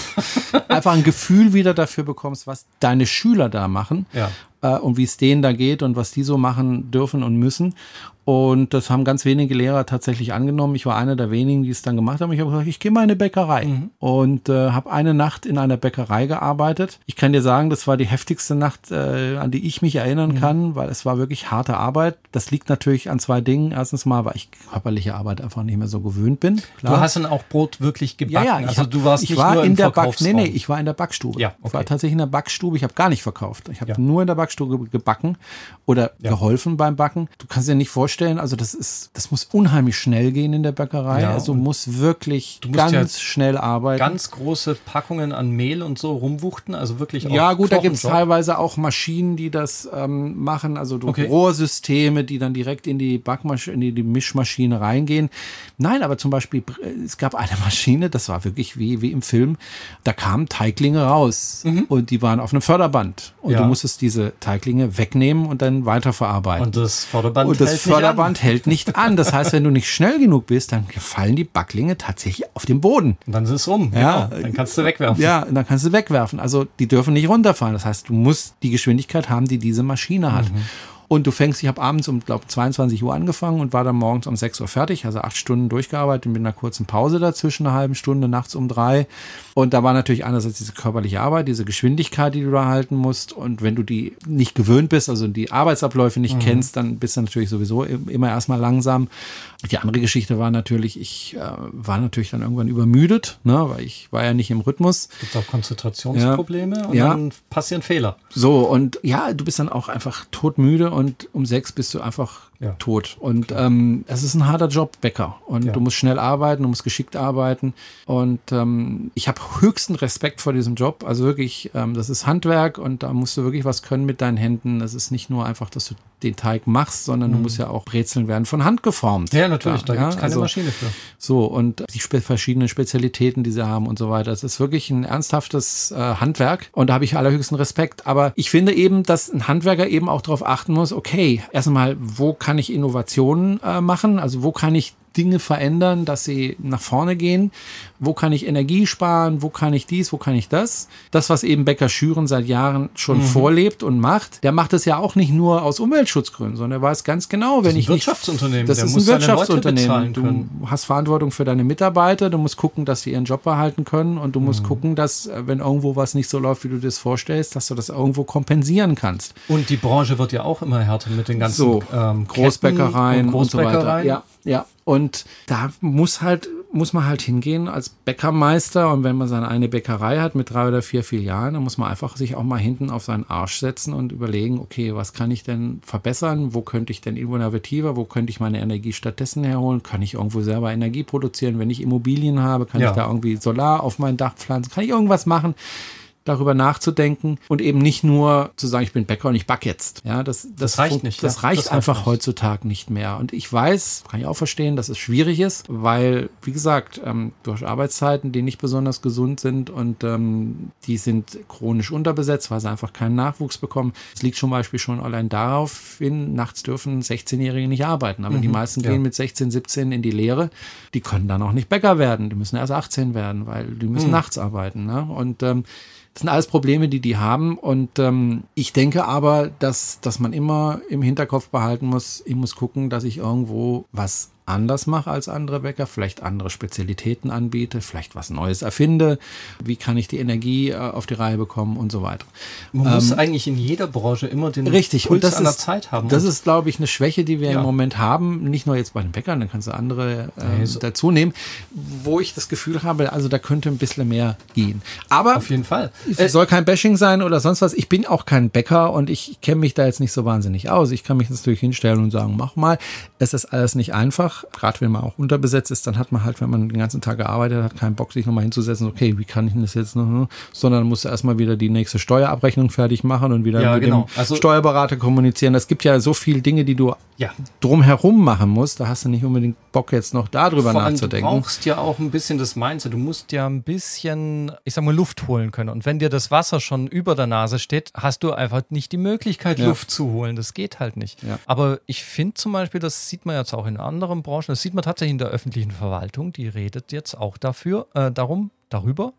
Einfach ein Gefühl wieder dafür bekommst, was deine Schüler da machen. Ja. Und wie es denen da geht und was die so machen dürfen und müssen. Und das haben ganz wenige Lehrer tatsächlich angenommen. Ich war einer der wenigen, die es dann gemacht haben. Ich habe gesagt, ich gehe mal in eine Bäckerei und habe eine Nacht in einer Bäckerei gearbeitet. Ich kann dir sagen, das war die heftigste Nacht, an die ich mich erinnern kann, weil es war wirklich harte Arbeit. Das liegt natürlich an 2 Dingen. Erstens mal, weil ich körperliche Arbeit einfach nicht mehr so gewöhnt bin. Klar. Du hast dann auch Brot wirklich gebacken. Ja, also du warst nicht nur im Verkaufsraum. Nee, ich war in der Backstube. Ja, okay. Ich war tatsächlich in der Backstube. Ich habe gar nicht verkauft. Ich habe nur in der Backstube gebacken oder geholfen beim Backen. Du kannst dir nicht vorstellen, also das muss unheimlich schnell gehen in der Bäckerei. Ja, also muss wirklich ganz schnell arbeiten. Ganz große Packungen an Mehl und so rumwuchten, also wirklich auch. Ja gut, da gibt es teilweise auch Maschinen, die das machen, also Rohrsysteme, die dann direkt in die Backmaschine, in die Mischmaschine reingehen. Nein, aber zum Beispiel, es gab eine Maschine, das war wirklich wie im Film, da kamen Teiglinge raus und die waren auf einem Förderband und du musstest diese Teiglinge wegnehmen und dann weiterverarbeiten. Und das Förderband hält nicht an. Das heißt, wenn du nicht schnell genug bist, dann fallen die Backlinge tatsächlich auf den Boden. Und dann ist es rum. Ja, genau. Dann kannst du wegwerfen. Ja, und dann kannst du wegwerfen. Also die dürfen nicht runterfallen. Das heißt, du musst die Geschwindigkeit haben, die diese Maschine hat. Und du fängst, ich habe abends um, glaube 22 Uhr angefangen und war dann morgens um 6 Uhr fertig, also 8 Stunden durchgearbeitet mit einer kurzen Pause dazwischen, eine halbe Stunde, nachts um 3. Und da war natürlich einerseits diese körperliche Arbeit, diese Geschwindigkeit, die du da halten musst. Und wenn du die nicht gewöhnt bist, also die Arbeitsabläufe nicht kennst, dann bist du natürlich sowieso immer erstmal langsam. Die andere Geschichte war natürlich, ich war natürlich dann irgendwann übermüdet, ne, weil ich war ja nicht im Rhythmus. Gibt auch Konzentrationsprobleme und dann passieren Fehler. So, und ja, du bist dann auch einfach todmüde und um 6 bist du einfach tot. Und es ist ein harter Job, Bäcker. Und du musst schnell arbeiten, du musst geschickt arbeiten. Und ich habe höchsten Respekt vor diesem Job. Also wirklich, das ist Handwerk und da musst du wirklich was können mit deinen Händen. Das ist nicht nur einfach, dass du den Teig machst, sondern du musst ja auch Brezeln werden von Hand geformt. Ja, natürlich, da gibt es keine Maschine für. So, und die verschiedenen Spezialitäten, die sie haben und so weiter. Das ist wirklich ein ernsthaftes Handwerk und da habe ich allerhöchsten Respekt. Aber ich finde eben, dass ein Handwerker eben auch darauf achten muss, okay, erstmal, wo kann ich Innovationen machen? Also wo kann ich Dinge verändern, dass sie nach vorne gehen? Wo kann ich Energie sparen? Wo kann ich dies? Wo kann ich das? Das, was eben Bäcker Schüren seit Jahren schon vorlebt und macht, der macht es ja auch nicht nur aus Umweltschutzgründen, sondern er weiß ganz genau, wenn ich nicht... Das ist ein Wirtschaftsunternehmen. Das ist ein Wirtschaftsunternehmen. Du hast Verantwortung für deine Mitarbeiter, du musst gucken, dass sie ihren Job behalten können und du musst gucken, dass, wenn irgendwo was nicht so läuft, wie du das vorstellst, dass du das irgendwo kompensieren kannst. Und die Branche wird ja auch immer härter mit den ganzen Großbäckereien und so weiter. Ja. Und da muss man halt hingehen als Bäckermeister und wenn man seine eine Bäckerei hat mit 3 oder 4 Filialen, dann muss man einfach sich auch mal hinten auf seinen Arsch setzen und überlegen, okay, was kann ich denn verbessern? Wo könnte ich denn innovativer? Wo könnte ich meine Energie stattdessen herholen? Kann ich irgendwo selber Energie produzieren? Wenn ich Immobilien habe, kann ich da irgendwie Solar auf mein Dach pflanzen? Kann ich irgendwas machen? Darüber nachzudenken und eben nicht nur zu sagen, ich bin Bäcker und ich backe jetzt. Ja, das reicht nicht. Das reicht einfach heutzutage nicht mehr. Und ich weiß, kann ich auch verstehen, dass es schwierig ist, weil, wie gesagt, du hast Arbeitszeiten, die nicht besonders gesund sind und die sind chronisch unterbesetzt, weil sie einfach keinen Nachwuchs bekommen. Es liegt zum Beispiel schon allein darauf hin, nachts dürfen 16-Jährige nicht arbeiten. Aber die meisten gehen mit 16, 17 in die Lehre. Die können dann auch nicht Bäcker werden. Die müssen erst 18 werden, weil die müssen nachts arbeiten. Ne? Und das sind alles Probleme, die haben und ich denke aber, dass man immer im Hinterkopf behalten muss, ich muss gucken, dass ich irgendwo was anders mache als andere Bäcker, vielleicht andere Spezialitäten anbiete, vielleicht was Neues erfinde, wie kann ich die Energie auf die Reihe bekommen und so weiter. Man muss eigentlich in jeder Branche immer den Puls an der Zeit haben. Das ist, glaube ich, eine Schwäche, die wir im Moment haben, nicht nur jetzt bei den Bäckern, dann kannst du andere dazu nehmen, wo ich das Gefühl habe, also da könnte ein bisschen mehr gehen. Aber auf jeden Fall. Es soll kein Bashing sein oder sonst was. Ich bin auch kein Bäcker und ich kenne mich da jetzt nicht so wahnsinnig aus. Ich kann mich natürlich hinstellen und sagen, mach mal. Es ist alles nicht einfach. einfach, gerade wenn man auch unterbesetzt ist, dann hat man halt, wenn man den ganzen Tag gearbeitet hat, keinen Bock, sich nochmal hinzusetzen, okay, wie kann ich denn das jetzt noch, sondern musst du erstmal wieder die nächste Steuerabrechnung fertig machen und wieder mit dem Steuerberater kommunizieren. Es gibt ja so viele Dinge, die du drumherum machen musst, da hast du nicht unbedingt Bock, jetzt noch darüber nachzudenken. Du brauchst ja auch ein bisschen das Mindset, du musst ja ein bisschen, ich sag mal, Luft holen können. Und wenn dir das Wasser schon über der Nase steht, hast du einfach nicht die Möglichkeit, Luft zu holen. Das geht halt nicht. Ja. Aber ich finde zum Beispiel, das sieht man jetzt auch in anderen Branchen, das sieht man tatsächlich in der öffentlichen Verwaltung, die redet jetzt auch darüber,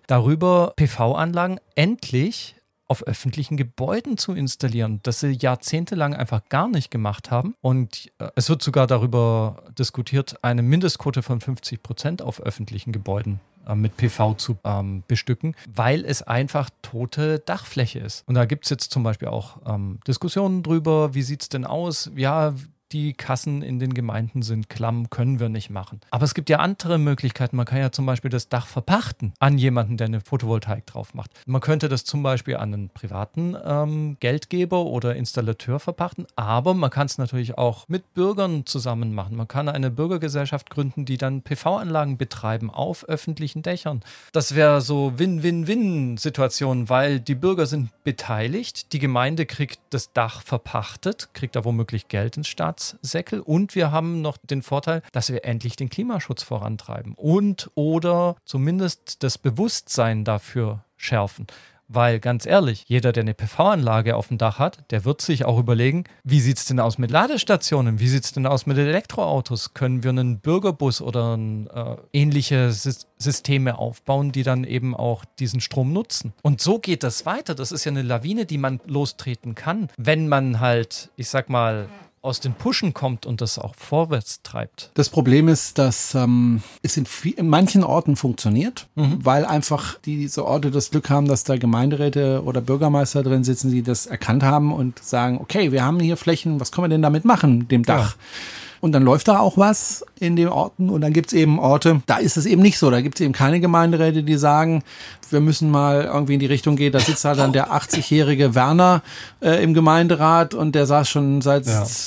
PV-Anlagen endlich auf öffentlichen Gebäuden zu installieren, das sie jahrzehntelang einfach gar nicht gemacht haben. Und es wird sogar darüber diskutiert, eine Mindestquote von 50% auf öffentlichen Gebäuden mit PV zu bestücken, weil es einfach tote Dachfläche ist. Und da gibt es jetzt zum Beispiel auch Diskussionen drüber, wie sieht es denn aus? Ja, die Kassen in den Gemeinden sind klamm, können wir nicht machen. Aber es gibt ja andere Möglichkeiten. Man kann ja zum Beispiel das Dach verpachten an jemanden, der eine Photovoltaik drauf macht. Man könnte das zum Beispiel an einen privaten Geldgeber oder Installateur verpachten, aber man kann es natürlich auch mit Bürgern zusammen machen. Man kann eine Bürgergesellschaft gründen, die dann PV-Anlagen betreiben auf öffentlichen Dächern. Das wäre so Win-Win-Win-Situation, weil die Bürger sind beteiligt, die Gemeinde kriegt das Dach verpachtet, kriegt da womöglich Geld ins Staatssäckel und wir haben noch den Vorteil, dass wir endlich den Klimaschutz vorantreiben und oder zumindest das Bewusstsein dafür schärfen. Weil ganz ehrlich, jeder, der eine PV-Anlage auf dem Dach hat, der wird sich auch überlegen, wie sieht es denn aus mit Ladestationen? Wie sieht es denn aus mit Elektroautos? Können wir einen Bürgerbus oder ähnliche Systeme aufbauen, die dann eben auch diesen Strom nutzen? Und so geht das weiter. Das ist ja eine Lawine, die man lostreten kann, wenn man halt, ich sag mal, aus den Pushen kommt und das auch vorwärts treibt. Das Problem ist, dass es in manchen Orten funktioniert, weil einfach diese Orte das Glück haben, dass da Gemeinderäte oder Bürgermeister drin sitzen, die das erkannt haben und sagen, okay, wir haben hier Flächen, was können wir denn damit machen, dem Dach? Ja. Und dann läuft da auch was in den Orten und dann gibt es eben Orte, da ist es eben nicht so. Da gibt es eben keine Gemeinderäte, die sagen, wir müssen mal irgendwie in die Richtung gehen. Da sitzt halt dann der 80-jährige Werner im Gemeinderat und der saß schon seit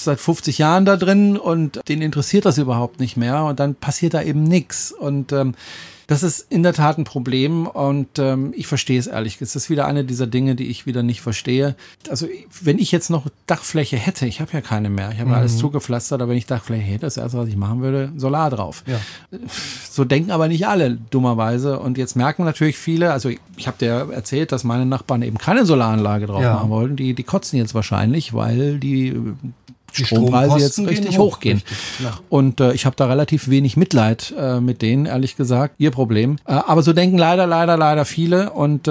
50 Jahren da drin und den interessiert das überhaupt nicht mehr und dann passiert da eben nichts. Und das ist in der Tat ein Problem und ich verstehe es ehrlich. Es ist wieder eine dieser Dinge, die ich wieder nicht verstehe. Also wenn ich jetzt noch Dachfläche hätte, ich habe ja keine mehr, ich habe alles zugepflastert, aber wenn ich Dachfläche hätte, das Erste, was ich machen würde, Solar drauf. Ja. So denken aber nicht alle, dummerweise. Und jetzt merken natürlich viele, also ich habe dir erzählt, dass meine Nachbarn eben keine Solaranlage drauf machen wollten. Die kotzen jetzt wahrscheinlich, weil die Strompreise jetzt richtig hochgehen. Und ich habe da relativ wenig Mitleid mit denen, ehrlich gesagt. Ihr Problem. Aber so denken leider viele. Und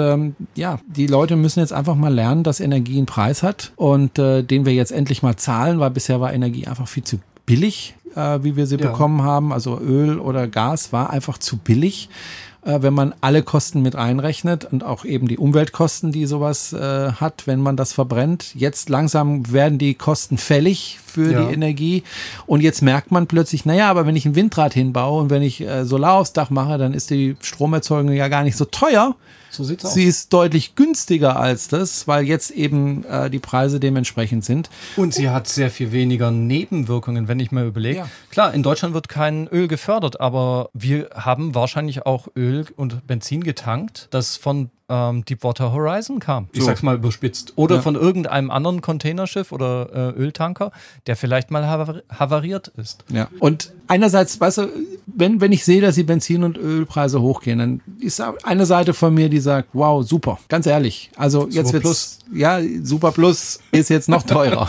die Leute müssen jetzt einfach mal lernen, dass Energie einen Preis hat und den wir jetzt endlich mal zahlen, weil bisher war Energie einfach viel zu billig, wie wir sie bekommen haben. Also Öl oder Gas war einfach zu billig. Wenn man alle Kosten mit einrechnet und auch eben die Umweltkosten, die sowas hat, wenn man das verbrennt. Jetzt langsam werden die Kosten fällig für die Energie und jetzt merkt man plötzlich, naja, aber wenn ich ein Windrad hinbaue und wenn ich Solar aufs Dach mache, dann ist die Stromerzeugung ja gar nicht so teuer. So sieht's aus. Sie ist deutlich günstiger als das, weil jetzt eben die Preise dementsprechend sind. Und sie hat sehr viel weniger Nebenwirkungen, wenn ich mir überlege. Ja. Klar, in Deutschland wird kein Öl gefördert, aber wir haben wahrscheinlich auch Öl und Benzin getankt, das von Deepwater Horizon kam. Ich sag's mal überspitzt. Oder von irgendeinem anderen Containerschiff oder Öltanker, der vielleicht mal havariert ist. Ja. Und einerseits, weißt du, wenn ich sehe, dass die Benzin- und Ölpreise hochgehen, dann ist eine Seite von mir, die sagt, wow, super, ganz ehrlich. Also jetzt wird's, Super Plus ist jetzt noch teurer.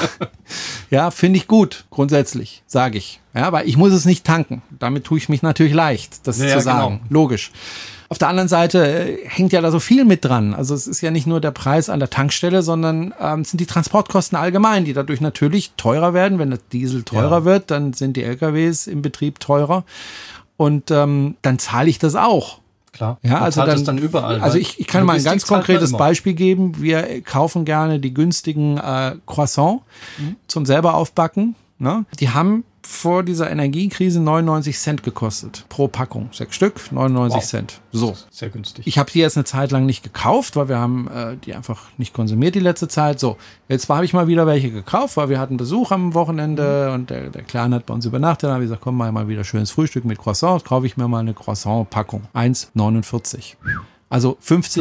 Ja, finde ich gut, grundsätzlich, sage ich. Ja, weil ich muss es nicht tanken. Damit tue ich mich natürlich leicht, das zu sagen. Genau. Logisch. Auf der anderen Seite hängt ja da so viel mit dran. Also es ist ja nicht nur der Preis an der Tankstelle, sondern es sind die Transportkosten allgemein, die dadurch natürlich teurer werden. Wenn der Diesel teurer wird, dann sind die LKWs im Betrieb teurer. Und dann zahle ich das auch. Klar, ja, also dann überall. Also ich kann mal ein ganz konkretes Beispiel geben. Wir kaufen gerne die günstigen Croissants zum selber aufbacken. Ne? Die haben vor dieser Energiekrise 99 Cent gekostet. Pro Packung. 6 Stück, 99 Cent. So. Sehr günstig. Ich habe die jetzt eine Zeit lang nicht gekauft, weil wir haben die einfach nicht konsumiert die letzte Zeit. So, jetzt habe ich mal wieder welche gekauft, weil wir hatten Besuch am Wochenende und der Kleine hat bei uns übernachtet. Dann habe ich gesagt, komm, mal wieder schönes Frühstück mit Croissant. Kaufe ich mir mal eine Croissant-Packung. 1,49. Also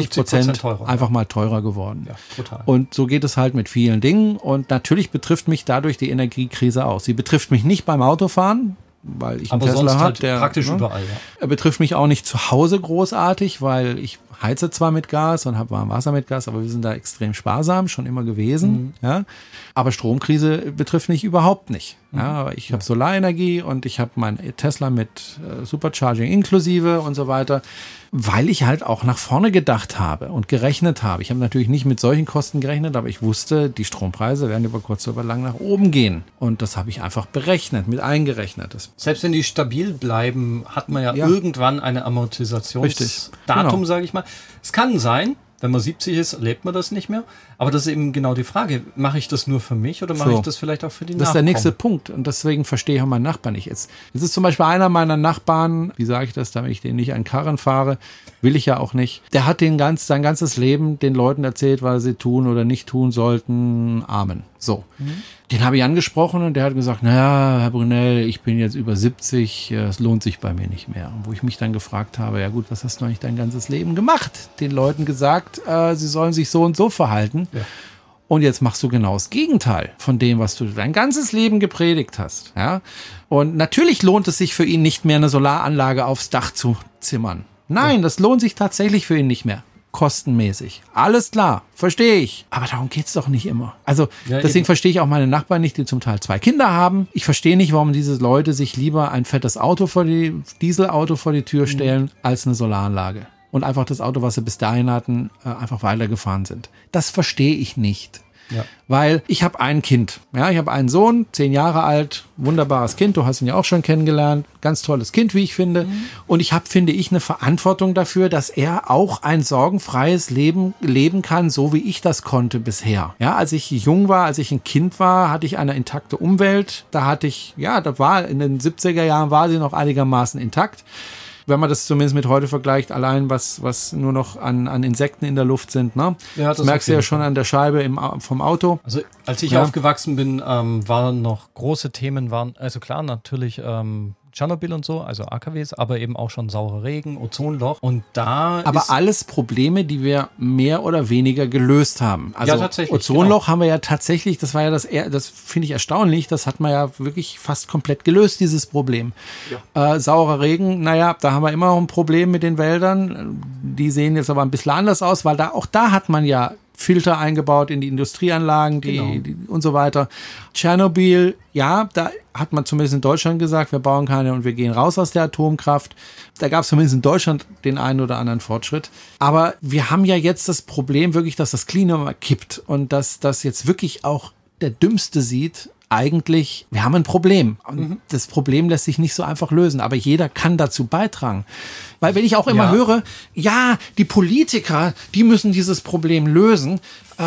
50% einfach mal teurer geworden. Ja, total. Und so geht es halt mit vielen Dingen. Und natürlich betrifft mich dadurch die Energiekrise auch. Sie betrifft mich nicht beim Autofahren, weil ich einen Tesla habe. Halt praktisch überall, ja. Er betrifft mich auch nicht zu Hause großartig, weil ich heize zwar mit Gas und habe warm Wasser mit Gas, aber wir sind da extrem sparsam, schon immer gewesen. Ja. Aber Stromkrise betrifft mich überhaupt nicht. Ja, ich habe Solarenergie und ich habe mein Tesla mit Supercharging inklusive und so weiter, weil ich halt auch nach vorne gedacht habe und gerechnet habe. Ich habe natürlich nicht mit solchen Kosten gerechnet, aber ich wusste, die Strompreise werden über kurz oder lang nach oben gehen. Und das habe ich einfach berechnet, mit eingerechnet. Selbst wenn die stabil bleiben, hat man ja irgendwann eine Amortisationsdatum, sage ich mal. Es kann sein, wenn man 70 ist, erlebt man das nicht mehr. Aber das ist eben genau die Frage. Mache ich das nur für mich oder mache ich das vielleicht auch für die Nachkommen? Das ist der nächste Punkt. Und deswegen verstehe ich auch meinen Nachbarn nicht. Jetzt ist zum Beispiel einer meiner Nachbarn, wie sage ich das, damit ich den nicht an Karren fahre, will ich ja auch nicht. Der hat sein ganzes Leben den Leuten erzählt, was sie tun oder nicht tun sollten. Amen. So. Den habe ich angesprochen und der hat gesagt, naja, Herr Brunel, ich bin jetzt über 70, es lohnt sich bei mir nicht mehr. Wo ich mich dann gefragt habe, ja gut, was hast du eigentlich dein ganzes Leben gemacht? Den Leuten gesagt, sie sollen sich so und so verhalten. Ja. Und jetzt machst du genau das Gegenteil von dem, was du dein ganzes Leben gepredigt hast. Ja? Und natürlich lohnt es sich für ihn nicht mehr, eine Solaranlage aufs Dach zu zimmern. Nein, das lohnt sich tatsächlich für ihn nicht mehr. Kostenmäßig. Alles klar, verstehe ich. Aber darum geht's doch nicht immer. Also deswegen verstehe ich auch meine Nachbarn nicht, die zum Teil 2 Kinder haben. Ich verstehe nicht, warum diese Leute sich lieber ein fettes Dieselauto vor die Tür stellen, als eine Solaranlage. Und einfach das Auto, was sie bis dahin hatten, einfach weitergefahren sind. Das verstehe ich nicht. Ja. Weil ich habe ein Kind. Ja, ich habe einen Sohn, 10 Jahre alt, wunderbares Kind. Du hast ihn ja auch schon kennengelernt. Ganz tolles Kind, wie ich finde. Und ich habe, finde ich, eine Verantwortung dafür, dass er auch ein sorgenfreies Leben leben kann, so wie ich das konnte bisher. Ja, als ich jung war, als ich ein Kind war, hatte ich eine intakte Umwelt. Da hatte ich, das war in den 70er Jahren, war sie noch einigermaßen intakt. Wenn man das zumindest mit heute vergleicht, allein was nur noch an Insekten in der Luft sind, ne? Ja, das merkst du ja schon an der Scheibe vom Auto. Also als ich aufgewachsen bin, waren noch große Themen, also klar, natürlich Tschernobyl und so, also AKWs, aber eben auch schon saurer Regen, Ozonloch und aber alles Probleme, die wir mehr oder weniger gelöst haben. Also ja, tatsächlich, Ozonloch haben wir ja tatsächlich, das war ja das finde ich erstaunlich, das hat man ja wirklich fast komplett gelöst, dieses Problem. Ja. Saurer Regen, naja, da haben wir immer noch ein Problem mit den Wäldern. Die sehen jetzt aber ein bisschen anders aus, weil auch da hat man ja Filter eingebaut in die Industrieanlagen, die und so weiter. Tschernobyl, ja, da hat man zumindest in Deutschland gesagt, wir bauen keine und wir gehen raus aus der Atomkraft. Da gab es zumindest in Deutschland den einen oder anderen Fortschritt. Aber wir haben ja jetzt das Problem wirklich, dass das Klima kippt und dass das jetzt wirklich auch der Dümmste sieht, eigentlich, wir haben ein Problem. Und das Problem lässt sich nicht so einfach lösen. Aber jeder kann dazu beitragen. Weil wenn ich auch immer höre, die Politiker, die müssen dieses Problem lösen.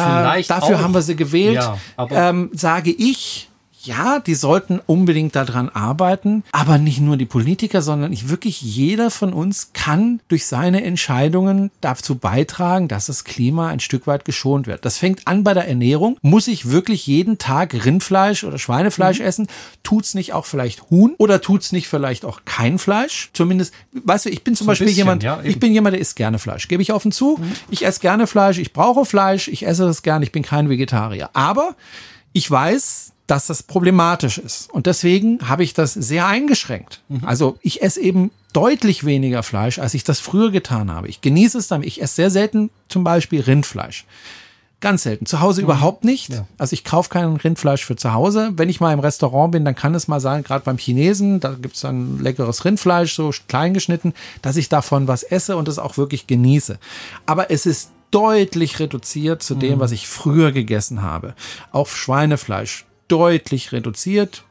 Dafür haben wir sie gewählt. Ja, sage ich, ja, die sollten unbedingt daran arbeiten, aber nicht nur die Politiker, sondern wirklich jeder von uns kann durch seine Entscheidungen dazu beitragen, dass das Klima ein Stück weit geschont wird. Das fängt an bei der Ernährung. Muss ich wirklich jeden Tag Rindfleisch oder Schweinefleisch essen? Tut's nicht auch vielleicht Huhn? Oder tut's nicht vielleicht auch kein Fleisch? Zumindest, weißt du, ich bin zum Beispiel jemand, ich bin jemand, der isst gerne Fleisch. Gebe ich offen zu. Ich esse gerne Fleisch, ich brauche Fleisch, ich esse das gerne, ich bin kein Vegetarier. Aber ich weiß, dass das problematisch ist. Und deswegen habe ich das sehr eingeschränkt. Also ich esse eben deutlich weniger Fleisch, als ich das früher getan habe. Ich genieße es damit. Ich esse sehr selten zum Beispiel Rindfleisch. Ganz selten. Zu Hause überhaupt nicht. Ja. Also ich kaufe kein Rindfleisch für zu Hause. Wenn ich mal im Restaurant bin, dann kann es mal sein, gerade beim Chinesen, da gibt es dann leckeres Rindfleisch, so klein geschnitten, dass ich davon was esse und es auch wirklich genieße. Aber es ist deutlich reduziert zu dem, was ich früher gegessen habe. Auch Schweinefleisch deutlich reduziert.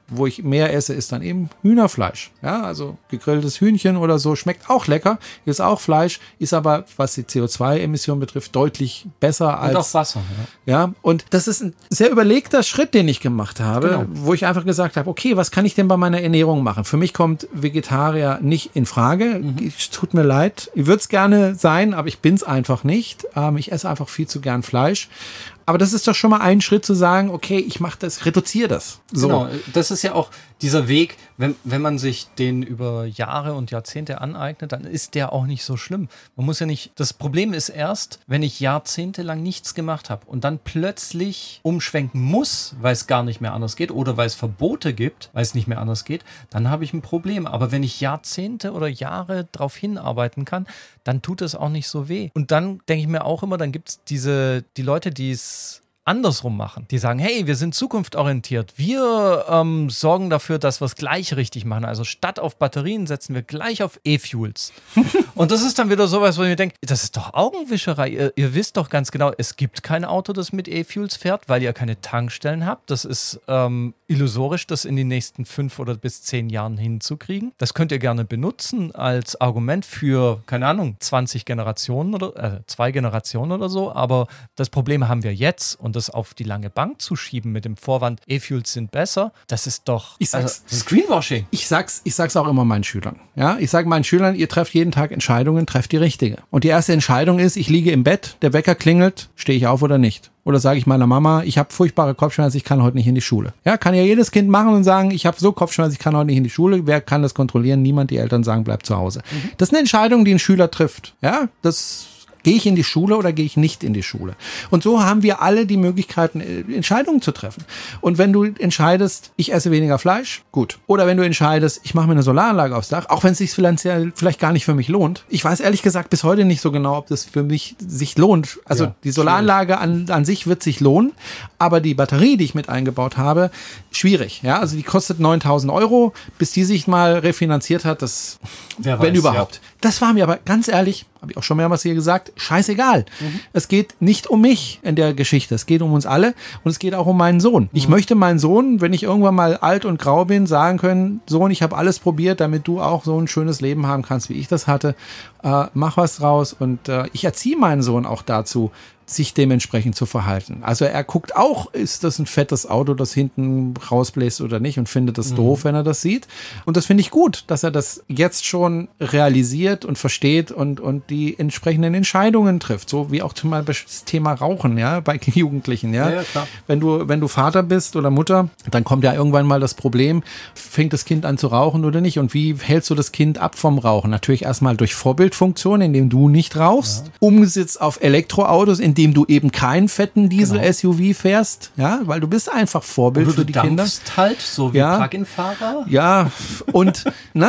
wo ich mehr esse, ist dann eben Hühnerfleisch. Ja, also gegrilltes Hühnchen oder so schmeckt auch lecker, ist auch Fleisch, ist aber, was die CO2-Emission betrifft, deutlich besser als... Und auch Wasser. Ja, und das ist ein sehr überlegter Schritt, den ich gemacht habe, wo ich einfach gesagt habe, okay, was kann ich denn bei meiner Ernährung machen? Für mich kommt Vegetarier nicht in Frage. Es tut mir leid. Ich würde es gerne sein, aber ich bin es einfach nicht. Ich esse einfach viel zu gern Fleisch. Aber das ist doch schon mal ein Schritt zu sagen, okay, ich mache das, reduziere das. So. Genau, das ist ja auch dieser Weg, wenn man sich den über Jahre und Jahrzehnte aneignet, dann ist der auch nicht so schlimm. Man muss ja nicht, das Problem ist erst, wenn ich jahrzehntelang nichts gemacht habe und dann plötzlich umschwenken muss, weil es gar nicht mehr anders geht oder weil es Verbote gibt, weil es nicht mehr anders geht, dann habe ich ein Problem. Aber wenn ich Jahrzehnte oder Jahre darauf hinarbeiten kann, dann tut es auch nicht so weh. Und dann denke ich mir auch immer, dann gibt es die Leute, die es andersrum machen. Die sagen, hey, wir sind zukunftsorientiert. Wir sorgen dafür, dass wir es gleich richtig machen. Also statt auf Batterien setzen wir gleich auf E-Fuels. Und das ist dann wieder sowas, wo ich mir denke, das ist doch Augenwischerei. Ihr wisst doch ganz genau, es gibt kein Auto, das mit E-Fuels fährt, weil ihr keine Tankstellen habt. Das ist illusorisch, das in den nächsten 5 oder bis 10 Jahren hinzukriegen. Das könnt ihr gerne benutzen als Argument für, keine Ahnung, 20 Generationen oder 2 Generationen oder so. Aber das Problem haben wir jetzt und das auf die lange Bank zu schieben mit dem Vorwand, E-Fuels sind besser, das ist doch, das ist Greenwashing. Ich sag's auch immer meinen Schülern. Ja, ich sage meinen Schülern, ihr trefft jeden Tag Entscheidungen, trefft die richtige. Und die erste Entscheidung ist, ich liege im Bett, der Wecker klingelt, stehe ich auf oder nicht? Oder sage ich meiner Mama, ich habe furchtbare Kopfschmerzen, ich kann heute nicht in die Schule. Ja, kann ja jedes Kind machen und sagen, ich habe so Kopfschmerzen, ich kann heute nicht in die Schule. Wer kann das kontrollieren? Niemand. Die Eltern sagen, bleib zu Hause. Das ist eine Entscheidung, die ein Schüler trifft. Ja, das... Gehe ich in die Schule oder gehe ich nicht in die Schule? Und so haben wir alle die Möglichkeiten, Entscheidungen zu treffen. Und wenn du entscheidest, ich esse weniger Fleisch, gut. Oder wenn du entscheidest, ich mache mir eine Solaranlage aufs Dach, auch wenn es sich finanziell vielleicht gar nicht für mich lohnt. Ich weiß ehrlich gesagt bis heute nicht so genau, ob das für mich sich lohnt. Also ja, die Solaranlage an sich wird sich lohnen, aber die Batterie, die ich mit eingebaut habe, schwierig. Ja, also die kostet 9.000 €, bis die sich mal refinanziert hat, das, wenn überhaupt. Ja. Das war mir aber ganz ehrlich, habe ich auch schon mehrmals hier gesagt, scheißegal. Es geht nicht um mich in der Geschichte. Es geht um uns alle und es geht auch um meinen Sohn. Ich möchte meinen Sohn, wenn ich irgendwann mal alt und grau bin, sagen können, Sohn, ich habe alles probiert, damit du auch so ein schönes Leben haben kannst, wie ich das hatte. Mach was draus und ich erziehe meinen Sohn auch dazu, sich dementsprechend zu verhalten. Also er guckt auch, ist das ein fettes Auto, das hinten rausbläst oder nicht und findet das doof, wenn er das sieht. Und das finde ich gut, dass er das jetzt schon realisiert und versteht und die entsprechenden Entscheidungen trifft. So wie auch zum Beispiel das Thema Rauchen, ja, bei Jugendlichen, ja. Ja, klar. Wenn du Vater bist oder Mutter, dann kommt ja irgendwann mal das Problem, fängt das Kind an zu rauchen oder nicht? Und wie hältst du das Kind ab vom Rauchen? Natürlich erstmal durch Vorbildfunktion, indem du nicht rauchst, umgesetzt auf Elektroautos, indem du eben keinen fetten Diesel-SUV fährst, ja, weil du bist einfach Vorbild für die Kinder. Halt, so wie Plug-in-Fahrer. Ja, und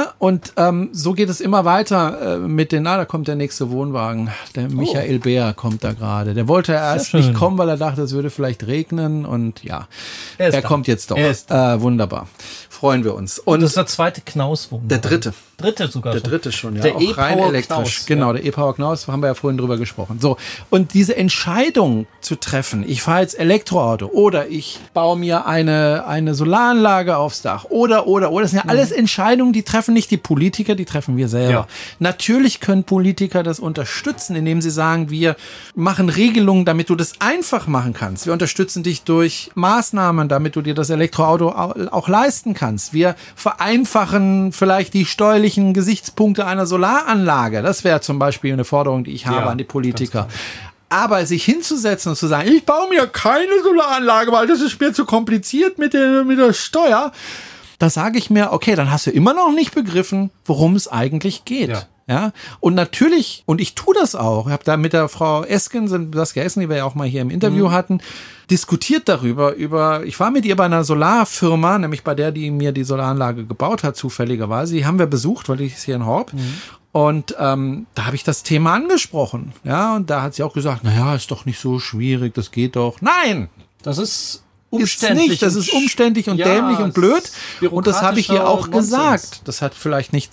so geht es immer weiter mit da kommt der nächste Wohnwagen. Der Michael Bär kommt da gerade. Der wollte erst nicht kommen, weil er dachte, es würde vielleicht regnen und ja, er kommt jetzt doch. Wunderbar. Freuen wir uns. Und das ist der zweite Knaus-Wohnwagen. Der dritte. Sogar. Der dritte schon, ja. Der auch rein elektrisch. Knaus, genau, der E-Power Knaus, haben wir ja vorhin drüber gesprochen. So, und diese Entscheidung zu treffen, ich fahre jetzt Elektroauto oder ich baue mir eine Solaranlage aufs Dach oder, das sind ja alles Entscheidungen, die treffen nicht die Politiker, die treffen wir selber. Ja. Natürlich können Politiker das unterstützen, indem sie sagen, wir machen Regelungen, damit du das einfach machen kannst. Wir unterstützen dich durch Maßnahmen, damit du dir das Elektroauto auch leisten kannst. Wir vereinfachen vielleicht die steuerlichen Gesichtspunkte einer Solaranlage. Das wäre zum Beispiel eine Forderung, die ich habe an die Politiker. Aber sich hinzusetzen und zu sagen, ich baue mir keine Solaranlage, weil das ist mir zu kompliziert mit der Steuer, da sage ich mir, okay, dann hast du immer noch nicht begriffen, worum es eigentlich geht. Ja, und natürlich, und ich tue das auch, ich habe da mit der Frau Esken, Saskia Esken, die wir ja auch mal hier im Interview hatten, diskutiert darüber, ich war mit ihr bei einer Solarfirma, nämlich bei der, die mir die Solaranlage gebaut hat, zufälligerweise, die haben wir besucht, weil ich ist hier in Horb. Und da habe ich das Thema angesprochen, ja, und da hat sie auch gesagt, naja, ist doch nicht so schwierig, das geht doch. Nein! Das ist umständlich. Das ist umständlich und dämlich und blöd. Und das habe ich ihr auch gesagt. Das hat vielleicht nichts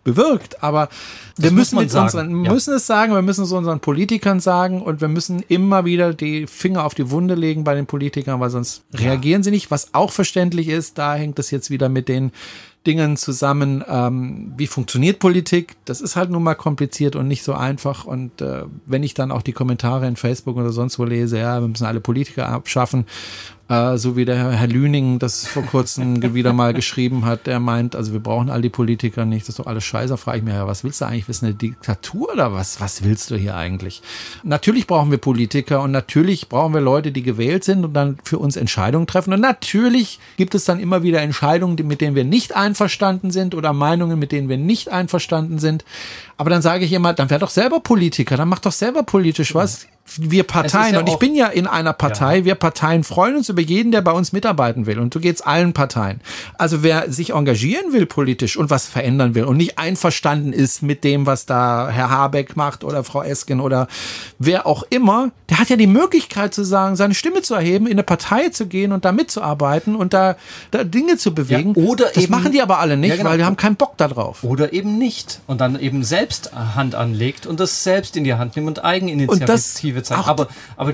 bewirkt, aber wir müssen es sagen, wir müssen es unseren Politikern sagen und wir müssen immer wieder die Finger auf die Wunde legen bei den Politikern, weil sonst reagieren sie nicht, was auch verständlich ist. Da hängt es jetzt wieder mit den Dingen zusammen, wie funktioniert Politik. Das ist halt nun mal kompliziert und nicht so einfach. Und wenn ich dann auch die Kommentare in Facebook oder sonst wo lese, ja, wir müssen alle Politiker abschaffen, so wie der Herr Lüning das vor kurzem wieder mal geschrieben hat, der meint, also wir brauchen all die Politiker nicht, das ist doch alles scheiße. Da frage ich mich, ja, was willst du eigentlich? Willst du eine Diktatur oder was? Was willst du hier eigentlich? Natürlich brauchen wir Politiker und natürlich brauchen wir Leute, die gewählt sind und dann für uns Entscheidungen treffen. Und natürlich gibt es dann immer wieder Entscheidungen, mit denen wir nicht einverstanden sind oder Meinungen, mit denen wir nicht einverstanden sind. Aber dann sage ich immer, dann wär doch selber Politiker, dann mach doch selber politisch was. Wir Parteien, und ich bin ja in einer Partei, wir Parteien freuen uns über jeden, der bei uns mitarbeiten will. Und so geht's allen Parteien. Also wer sich engagieren will politisch und was verändern will und nicht einverstanden ist mit dem, was da Herr Habeck macht oder Frau Esken oder wer auch immer, der hat ja die Möglichkeit zu sagen, seine Stimme zu erheben, in eine Partei zu gehen und da mitzuarbeiten und da Dinge zu bewegen. Ja, oder das eben, machen die aber alle nicht, genau, weil die haben keinen Bock da drauf. Oder eben nicht. Und dann eben selbst Hand anlegt und das selbst in die Hand nimmt und Eigeninitiative zeigt. Aber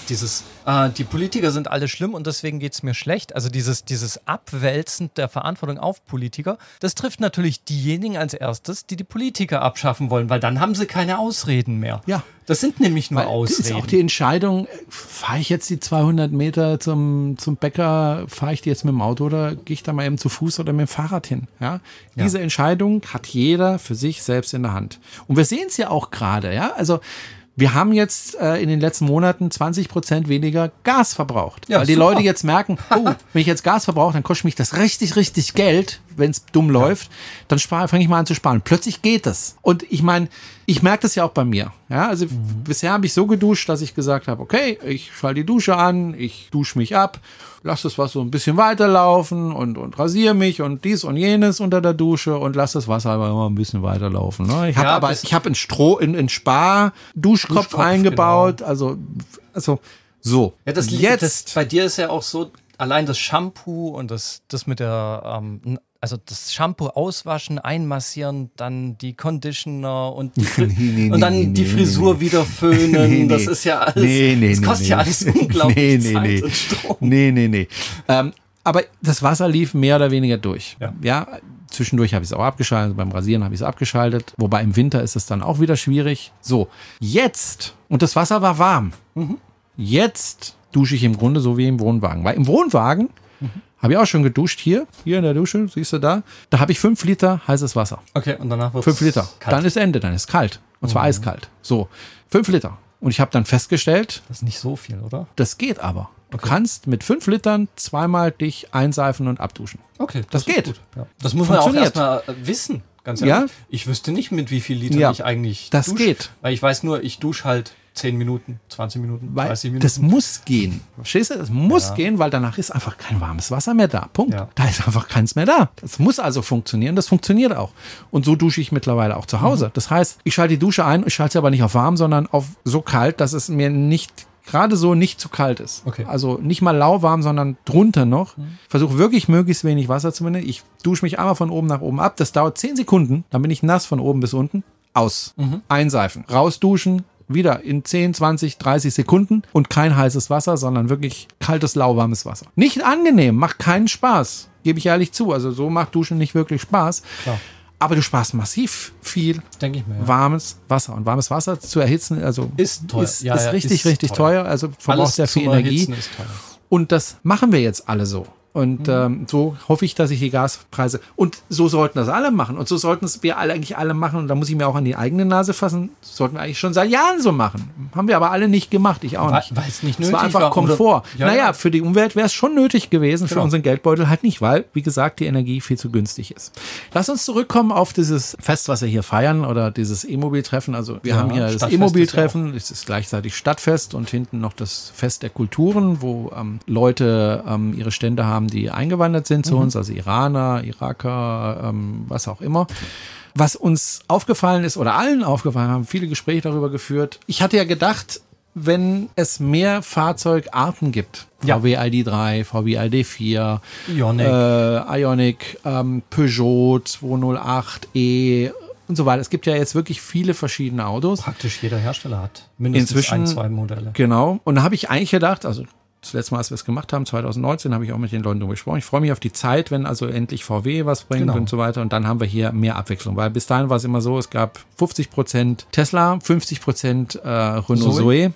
die Politiker sind alle schlimm und deswegen geht's mir schlecht. Also dieses Abwälzen der Verantwortung auf Politiker, das trifft natürlich diejenigen als erstes, die Politiker abschaffen wollen, weil dann haben sie keine Ausreden mehr. Ja. Das sind nämlich nur Ausreden. Das ist auch die Entscheidung, fahre ich jetzt die 200 Meter zum Bäcker, fahre ich die jetzt mit dem Auto oder gehe ich da mal eben zu Fuß oder mit dem Fahrrad hin? Ja? Diese Entscheidung hat jeder für sich selbst in der Hand. Und wir sehen es ja auch gerade, ja, also wir haben jetzt in den letzten Monaten 20% weniger Gas verbraucht. Ja, weil die Leute jetzt merken, wenn ich jetzt Gas verbrauche, dann kostet mich das richtig, richtig Geld, wenn es dumm läuft. Dann fange ich mal an zu sparen. Plötzlich geht das. Und ich meine, ich merke das ja auch bei mir. Ja, also bisher habe ich so geduscht, dass ich gesagt habe, okay, ich schalte die Dusche an, ich dusche mich ab, lass das Wasser so ein bisschen weiterlaufen und rasiere mich und dies und jenes unter der Dusche und lass das Wasser aber immer ein bisschen weiterlaufen. Ne? Ich habe einen Spar-Duschkopf eingebaut, genau. also so. Ja, das bei dir ist ja auch so, allein das Shampoo und das mit der also das Shampoo auswaschen, einmassieren, dann die Conditioner und dann die Frisur wieder föhnen. Das ist ja alles, das kostet ja alles unglaublich Zeit und Strom. Nee. Aber das Wasser lief mehr oder weniger durch. Ja, zwischendurch habe ich es auch abgeschaltet, beim Rasieren habe ich es abgeschaltet. Wobei im Winter ist es dann auch wieder schwierig. So, jetzt, und das Wasser war warm, jetzt dusche ich im Grunde so wie im Wohnwagen. Weil im Wohnwagen habe ich auch schon geduscht, hier in der Dusche, siehst du da habe ich 5 Liter heißes Wasser. Okay, und danach wird 5 Liter. Kalt. Dann ist Ende, dann ist kalt. Und zwar eiskalt. So, 5 Liter. Und ich habe dann festgestellt, das ist nicht so viel, oder? Das geht aber. Du kannst mit 5 Litern zweimal dich einseifen und abduschen. Okay, das geht. Gut. Ja. Das muss man auch erstmal wissen, ganz ehrlich. Ja? Ich wüsste nicht, mit wie viel Litern ich eigentlich dusche. Das geht. Weil ich weiß nur, ich dusche halt 10 Minuten, 20 Minuten, 30 Minuten. Das muss gehen. Verstehst du? Das muss gehen, weil danach ist einfach kein warmes Wasser mehr da. Punkt. Ja. Da ist einfach keins mehr da. Das muss also funktionieren. Das funktioniert auch. Und so dusche ich mittlerweile auch zu Hause. Das heißt, ich schalte die Dusche ein, ich schalte sie aber nicht auf warm, sondern auf so kalt, dass es mir gerade so nicht zu kalt ist. Okay. Also nicht mal lauwarm, sondern drunter noch. Versuche wirklich möglichst wenig Wasser zu benutzen. Ich dusche mich einmal von oben nach oben ab. Das dauert 10 Sekunden. Dann bin ich nass von oben bis unten. Aus. Einseifen. Rausduschen. Wieder in 10, 20, 30 Sekunden und kein heißes Wasser, sondern wirklich kaltes, lauwarmes Wasser. Nicht angenehm, macht keinen Spaß, gebe ich ehrlich zu. Also so macht Duschen nicht wirklich Spaß. Klar. Aber du sparst massiv viel warmes Wasser. Und warmes Wasser zu erhitzen, also ist teuer. Ist richtig teuer. Also verbraucht sehr viel Energie. Und das machen wir jetzt alle so. Und so hoffe ich, dass ich die Gaspreise, und so sollten das alle machen. Und so sollten es wir eigentlich alle machen. Und da muss ich mir auch an die eigene Nase fassen. Das sollten wir eigentlich schon seit Jahren so machen. Haben wir aber alle nicht gemacht. Ich auch nicht. Weil es nicht nötig war. Es war einfach Komfort. Für die Umwelt wäre es schon nötig gewesen, für unseren Geldbeutel halt nicht, weil, wie gesagt, die Energie viel zu günstig ist. Lass uns zurückkommen auf dieses Fest, was wir hier feiern, oder dieses E-Mobil-Treffen. Also wir haben hier das E-Mobil-Treffen. Es ist gleichzeitig Stadtfest und hinten noch das Fest der Kulturen, wo Leute ihre Stände haben, die eingewandert sind zu uns, also Iraner, Iraker, was auch immer. Was uns aufgefallen ist, oder allen aufgefallen, haben viele Gespräche darüber geführt. Ich hatte ja gedacht, wenn es mehr Fahrzeugarten gibt, VW ID3, VW ID4, Ioniq, Peugeot 208, und so weiter. Es gibt ja jetzt wirklich viele verschiedene Autos. Praktisch jeder Hersteller hat mindestens Inzwischen, 2 Modelle. Genau. Und da habe ich eigentlich gedacht, also das letzte Mal, als wir es gemacht haben, 2019, habe ich auch mit den Leuten darüber gesprochen. Ich freue mich auf die Zeit, wenn also endlich VW was bringt und so weiter. Und dann haben wir hier mehr Abwechslung. Weil bis dahin war es immer so, es gab 50% Tesla, 50% Renault Zoe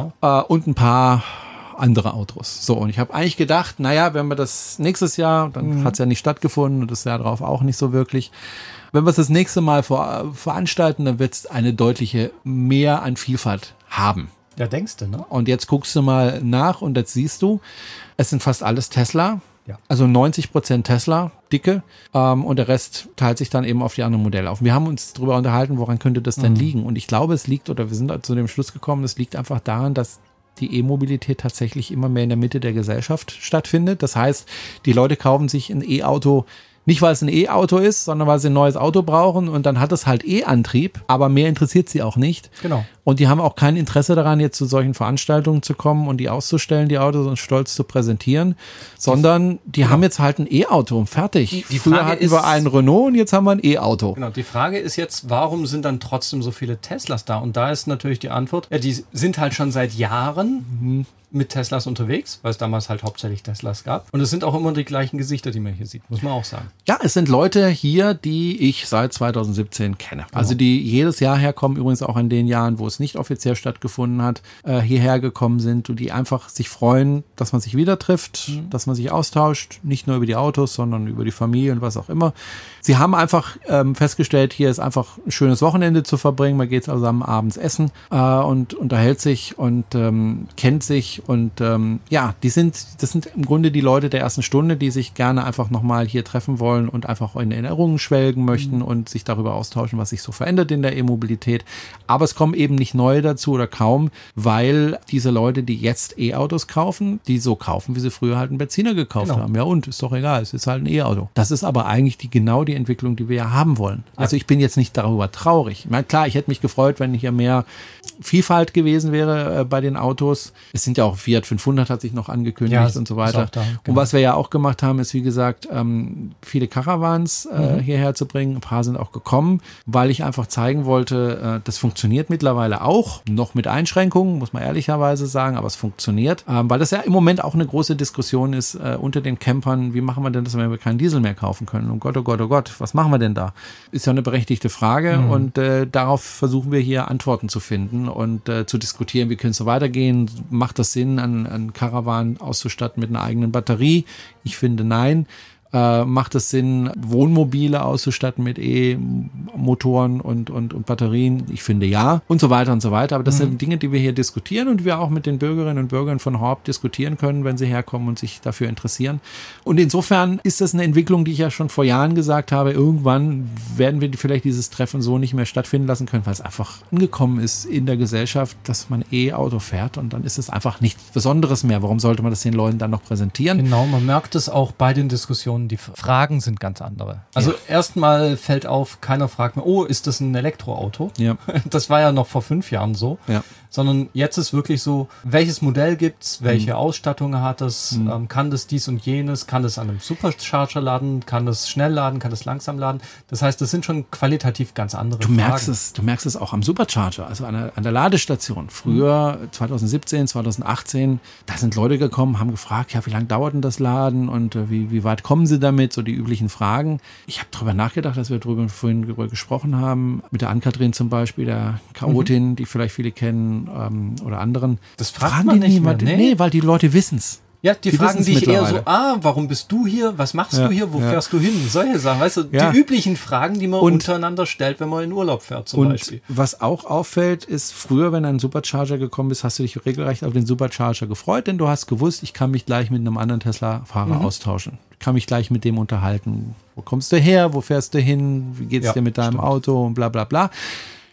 und ein paar andere Autos. So, und ich habe eigentlich gedacht, naja, wenn wir das nächstes Jahr, dann hat es ja nicht stattgefunden und das Jahr drauf auch nicht so wirklich. Wenn wir es das nächste Mal veranstalten, dann wird es eine deutliche mehr an Vielfalt haben. Ja, denkst du, ne? Und jetzt guckst du mal nach und jetzt siehst du, es sind fast alles Tesla. Ja. Also 90% Tesla, dicke. Und der Rest teilt sich dann eben auf die anderen Modelle auf. Wir haben uns darüber unterhalten, woran könnte das denn liegen? Und ich glaube, es liegt, oder wir sind zu dem Schluss gekommen, es liegt einfach daran, dass die E-Mobilität tatsächlich immer mehr in der Mitte der Gesellschaft stattfindet. Das heißt, die Leute kaufen sich ein E-Auto nicht, weil es ein E-Auto ist, sondern weil sie ein neues Auto brauchen und dann hat es halt E-Antrieb, aber mehr interessiert sie auch nicht. Genau. Und die haben auch kein Interesse daran, jetzt zu solchen Veranstaltungen zu kommen und die auszustellen, die Autos, und stolz zu präsentieren, sondern die haben jetzt halt ein E-Auto und fertig. Früher hatten wir einen Renault und jetzt haben wir ein E-Auto. Genau, die Frage ist jetzt, warum sind dann trotzdem so viele Teslas da? Und da ist natürlich die Antwort, ja, die sind halt schon seit Jahren mit Teslas unterwegs, weil es damals halt hauptsächlich Teslas gab. Und es sind auch immer die gleichen Gesichter, die man hier sieht, muss man auch sagen. Ja, es sind Leute hier, die ich seit 2017 kenne. Genau. Also die jedes Jahr herkommen, übrigens auch in den Jahren, wo es nicht offiziell stattgefunden hat, hierher gekommen sind und die einfach sich freuen, dass man sich wieder trifft, dass man sich austauscht, nicht nur über die Autos, sondern über die Familie und was auch immer. Sie haben einfach festgestellt, hier ist einfach ein schönes Wochenende zu verbringen. Man geht zusammen abends essen und unterhält sich und kennt sich. Und das sind im Grunde die Leute der ersten Stunde, die sich gerne einfach nochmal hier treffen wollen und einfach in Erinnerungen schwelgen möchten und sich darüber austauschen, was sich so verändert in der E-Mobilität. Aber es kommen eben nicht neue dazu oder kaum, weil diese Leute, die jetzt E-Autos kaufen, die so kaufen, wie sie früher halt einen Benziner gekauft haben. Ja, und ist doch egal, es ist halt ein E-Auto. Das ist aber eigentlich genau die Entwicklung, die wir ja haben wollen. Also ich bin jetzt nicht darüber traurig. Ich meine, klar, ich hätte mich gefreut, wenn hier mehr Vielfalt gewesen wäre bei den Autos. Es sind ja auch Fiat 500 hat sich noch angekündigt und so weiter. Da, genau. Und was wir ja auch gemacht haben, ist wie gesagt, viele Caravans hierher zu bringen. Ein paar sind auch gekommen, weil ich einfach zeigen wollte, das funktioniert mittlerweile auch, noch mit Einschränkungen, muss man ehrlicherweise sagen, aber es funktioniert, weil das ja im Moment auch eine große Diskussion ist unter den Campern, wie machen wir denn das, wenn wir keinen Diesel mehr kaufen können? Oh Gott, oh Gott, oh Gott, was machen wir denn da? Ist ja eine berechtigte Frage und darauf versuchen wir hier Antworten zu finden und zu diskutieren, wie könnte es so weitergehen? Macht das Sinn, an Caravan auszustatten mit einer eigenen Batterie? Ich finde nein. Macht es Sinn, Wohnmobile auszustatten mit E-Motoren und Batterien? Ich finde ja. Und so weiter und so weiter. Aber das sind Dinge, die wir hier diskutieren und wir auch mit den Bürgerinnen und Bürgern von Horb diskutieren können, wenn sie herkommen und sich dafür interessieren. Und insofern ist das eine Entwicklung, die ich ja schon vor Jahren gesagt habe. Irgendwann werden wir vielleicht dieses Treffen so nicht mehr stattfinden lassen können, weil es einfach angekommen ist in der Gesellschaft, dass man E-Auto fährt und dann ist es einfach nichts Besonderes mehr. Warum sollte man das den Leuten dann noch präsentieren? Genau, man merkt es auch bei den Diskussionen. Die Fragen sind ganz andere. Also erstmal fällt auf, keiner fragt mehr, oh, ist das ein Elektroauto? Ja. Das war ja noch vor 5 Jahren so. Ja. Sondern jetzt ist wirklich so, welches Modell gibt's, welche Ausstattung hat es, kann das dies und jenes, kann das an einem Supercharger laden, kann das schnell laden, kann das langsam laden. Das heißt, das sind schon qualitativ ganz andere Fragen. Du merkst es auch am Supercharger, also an der Ladestation. Früher, 2017, 2018, da sind Leute gekommen, haben gefragt, ja, wie lange dauert denn das Laden und wie weit kommen sie damit, so die üblichen Fragen. Ich habe darüber nachgedacht, dass wir vorhin darüber gesprochen haben, mit der Ann-Kathrin zum Beispiel, der Chaotin, die vielleicht viele kennen, oder anderen. Das fragt man nicht mehr. Nee, weil die Leute wissen's. Ja, die fragen dich eher so, warum bist du hier? Was machst du hier? Wo fährst du hin? Solche Sachen, weißt du, die üblichen Fragen, die man untereinander stellt, wenn man in Urlaub fährt zum Beispiel. Was auch auffällt, ist, früher, wenn ein Supercharger gekommen ist, hast du dich regelrecht auf den Supercharger gefreut, denn du hast gewusst, ich kann mich gleich mit einem anderen Tesla-Fahrer austauschen. Ich kann mich gleich mit dem unterhalten. Wo kommst du her? Wo fährst du hin? Wie geht's dir mit deinem Auto? Und bla bla bla.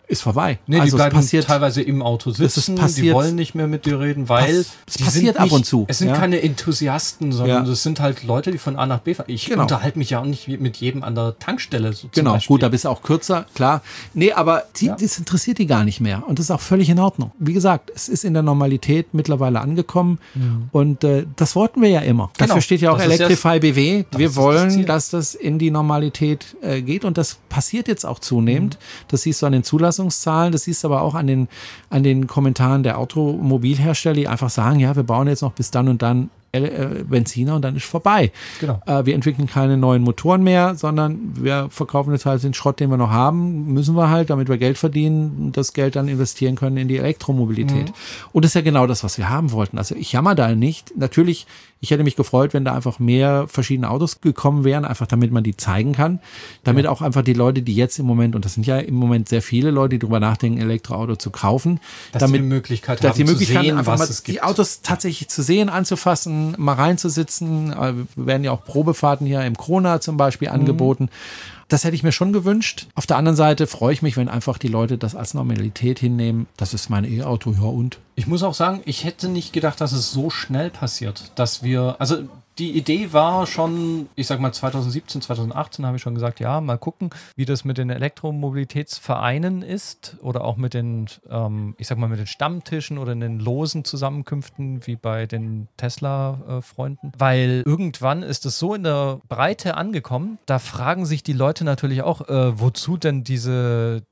ist vorbei. Nee, also die bleiben teilweise im Auto sitzen, die wollen nicht mehr mit dir reden, weil es passiert ab und zu. Es sind keine Enthusiasten, sondern es sind halt Leute, die von A nach B fahren. Ich unterhalte mich ja auch nicht mit jedem an der Tankstelle. So genau, gut, da bist du auch kürzer, klar. Nee, aber das interessiert die gar nicht mehr. Und das ist auch völlig in Ordnung. Wie gesagt, es ist in der Normalität mittlerweile angekommen. Und das wollten wir ja immer. Genau. Dafür steht ja auch Electrify BW. Wir wollen, dass das in die Normalität geht. Und das passiert jetzt auch zunehmend. Das siehst du an den Zulassungszahlen, das siehst du aber auch an den Kommentaren der Automobilhersteller, die einfach sagen, ja, wir bauen jetzt noch bis dann und dann Benziner und dann ist vorbei. Genau. Wir entwickeln keine neuen Motoren mehr, sondern wir verkaufen jetzt halt den Schrott, den wir noch haben, müssen wir halt, damit wir Geld verdienen und das Geld dann investieren können in die Elektromobilität. Und das ist ja genau das, was wir haben wollten. Also ich jammer da nicht. Natürlich, ich hätte mich gefreut, wenn da einfach mehr verschiedene Autos gekommen wären, einfach damit man die zeigen kann, damit auch einfach die Leute, die jetzt im Moment, und das sind ja im Moment sehr viele Leute, die darüber nachdenken, ein Elektroauto zu kaufen, dass die Möglichkeit haben, zu sehen, was es gibt. Die Autos tatsächlich zu sehen, anzufassen, mal reinzusitzen. Wir werden ja auch Probefahrten hier im Krona zum Beispiel angeboten. Das hätte ich mir schon gewünscht. Auf der anderen Seite freue ich mich, wenn einfach die Leute das als Normalität hinnehmen. Das ist mein E-Auto, ja und? Ich muss auch sagen, ich hätte nicht gedacht, dass es so schnell passiert, dass wir, also die Idee war schon, ich sag mal 2017, 2018 habe ich schon gesagt, ja, mal gucken, wie das mit den Elektromobilitätsvereinen ist oder auch mit den, ich sag mal mit den Stammtischen oder in den losen Zusammenkünften wie bei den Tesla-Freunden, weil irgendwann ist es so in der Breite angekommen, da fragen sich die Leute natürlich auch, wozu denn diesen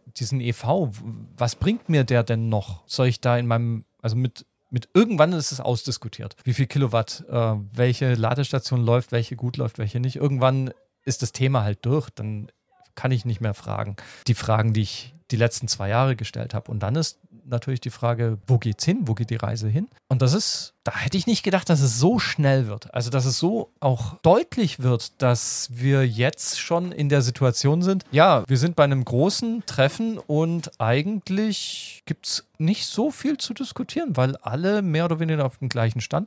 EV, was bringt mir der denn noch? Soll ich da in meinem, also mit irgendwann ist es ausdiskutiert. Wie viel Kilowatt, welche Ladestation läuft, welche gut läuft, welche nicht. Irgendwann ist das Thema halt durch, dann kann ich nicht mehr fragen. Die Fragen, die ich die letzten 2 Jahre gestellt habe. Und dann ist natürlich die Frage, wo geht's hin? Wo geht die Reise hin? Und da hätte ich nicht gedacht, dass es so schnell wird. Also, dass es so auch deutlich wird, dass wir jetzt schon in der Situation sind. Ja, wir sind bei einem großen Treffen und eigentlich gibt's nicht so viel zu diskutieren, weil alle mehr oder weniger auf dem gleichen Stand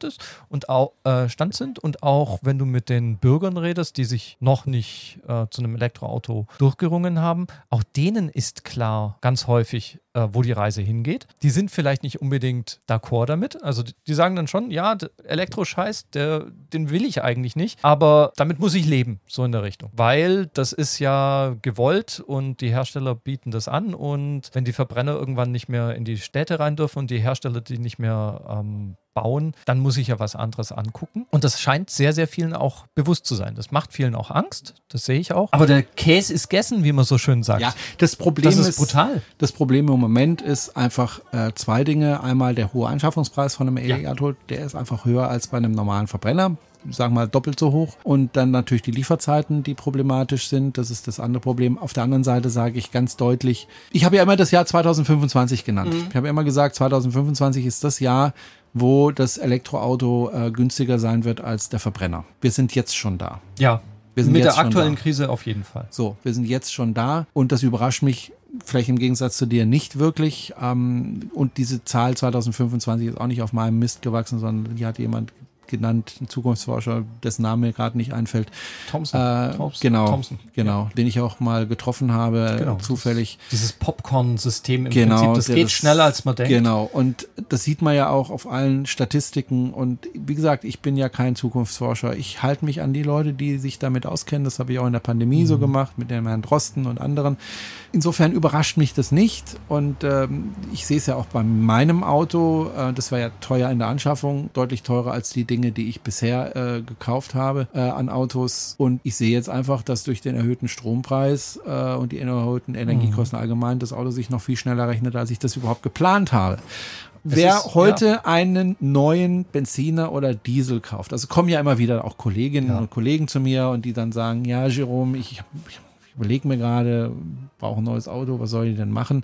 sind und auch wenn du mit den Bürgern redest, die sich noch nicht zu einem Elektroauto durchgerungen haben, auch denen ist klar ganz häufig, wo die Reise hingeht. Die sind vielleicht nicht unbedingt d'accord damit, also die sagen dann schon, ja, Elektroscheiß, den will ich eigentlich nicht, aber damit muss ich leben, so in der Richtung, weil das ist ja gewollt und die Hersteller bieten das an und wenn die Verbrenner irgendwann nicht mehr in die Städte rein dürfen und die Hersteller die nicht mehr bauen, dann muss ich ja was anderes angucken. Und das scheint sehr, sehr vielen auch bewusst zu sein. Das macht vielen auch Angst, das sehe ich auch. Aber der Käse ist gegessen, wie man so schön sagt. Ja, das ist brutal. Das Problem im Moment ist einfach 2 Dinge. Einmal der hohe Anschaffungspreis von einem E-Auto, der ist einfach höher als bei einem normalen Verbrenner. Sagen wir mal doppelt so hoch. Und dann natürlich die Lieferzeiten, die problematisch sind. Das ist das andere Problem. Auf der anderen Seite sage ich ganz deutlich, ich habe ja immer das Jahr 2025 genannt. Ich habe immer gesagt, 2025 ist das Jahr, wo das Elektroauto günstiger sein wird als der Verbrenner. Wir sind jetzt schon da. Ja, mit der aktuellen Krise auf jeden Fall. So, wir sind jetzt schon da und das überrascht mich vielleicht im Gegensatz zu dir nicht wirklich. Und diese Zahl 2025 ist auch nicht auf meinem Mist gewachsen, sondern die hat jemand genannt, ein Zukunftsforscher, dessen Name mir gerade nicht einfällt. Thompson. Genau, den ich auch mal getroffen habe, zufällig. Dieses Popcorn-System im Prinzip, das geht schneller, als man denkt. Genau, und das sieht man ja auch auf allen Statistiken. Und wie gesagt, ich bin ja kein Zukunftsforscher. Ich halte mich an die Leute, die sich damit auskennen. Das habe ich auch in der Pandemie so gemacht, mit dem Herrn Drosten und anderen. Insofern überrascht mich das nicht. Und ich sehe es ja auch bei meinem Auto. Das war ja teuer in der Anschaffung, deutlich teurer als die Dinge, die ich bisher gekauft habe an Autos. Und ich sehe jetzt einfach, dass durch den erhöhten Strompreis und die erhöhten Energiekosten allgemein das Auto sich noch viel schneller rechnet, als ich das überhaupt geplant habe. Wer heute einen neuen Benziner oder Diesel kauft, also kommen ja immer wieder auch Kolleginnen und Kollegen zu mir und die dann sagen, ja, Jerome, ich überlege mir gerade, brauche ein neues Auto, was soll ich denn machen?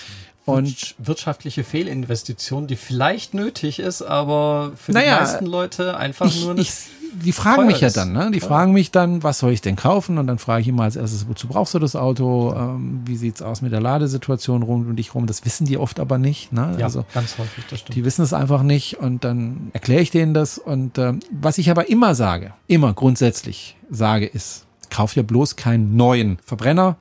Und wirtschaftliche Fehlinvestition, die vielleicht nötig ist, aber für die meisten Leute einfach die fragen mich ja dann, ne? Die fragen mich dann, was soll ich denn kaufen? Und dann frage ich immer als erstes, wozu brauchst du das Auto? Wie sieht's aus mit der Ladesituation rund um dich rum? Das wissen die oft aber nicht, ne? Ja, also, ganz häufig, das stimmt. Die wissen es einfach nicht und dann erkläre ich denen das. Und was ich aber immer grundsätzlich sage, ist, kauf dir bloß keinen neuen Verbrenner. Ja.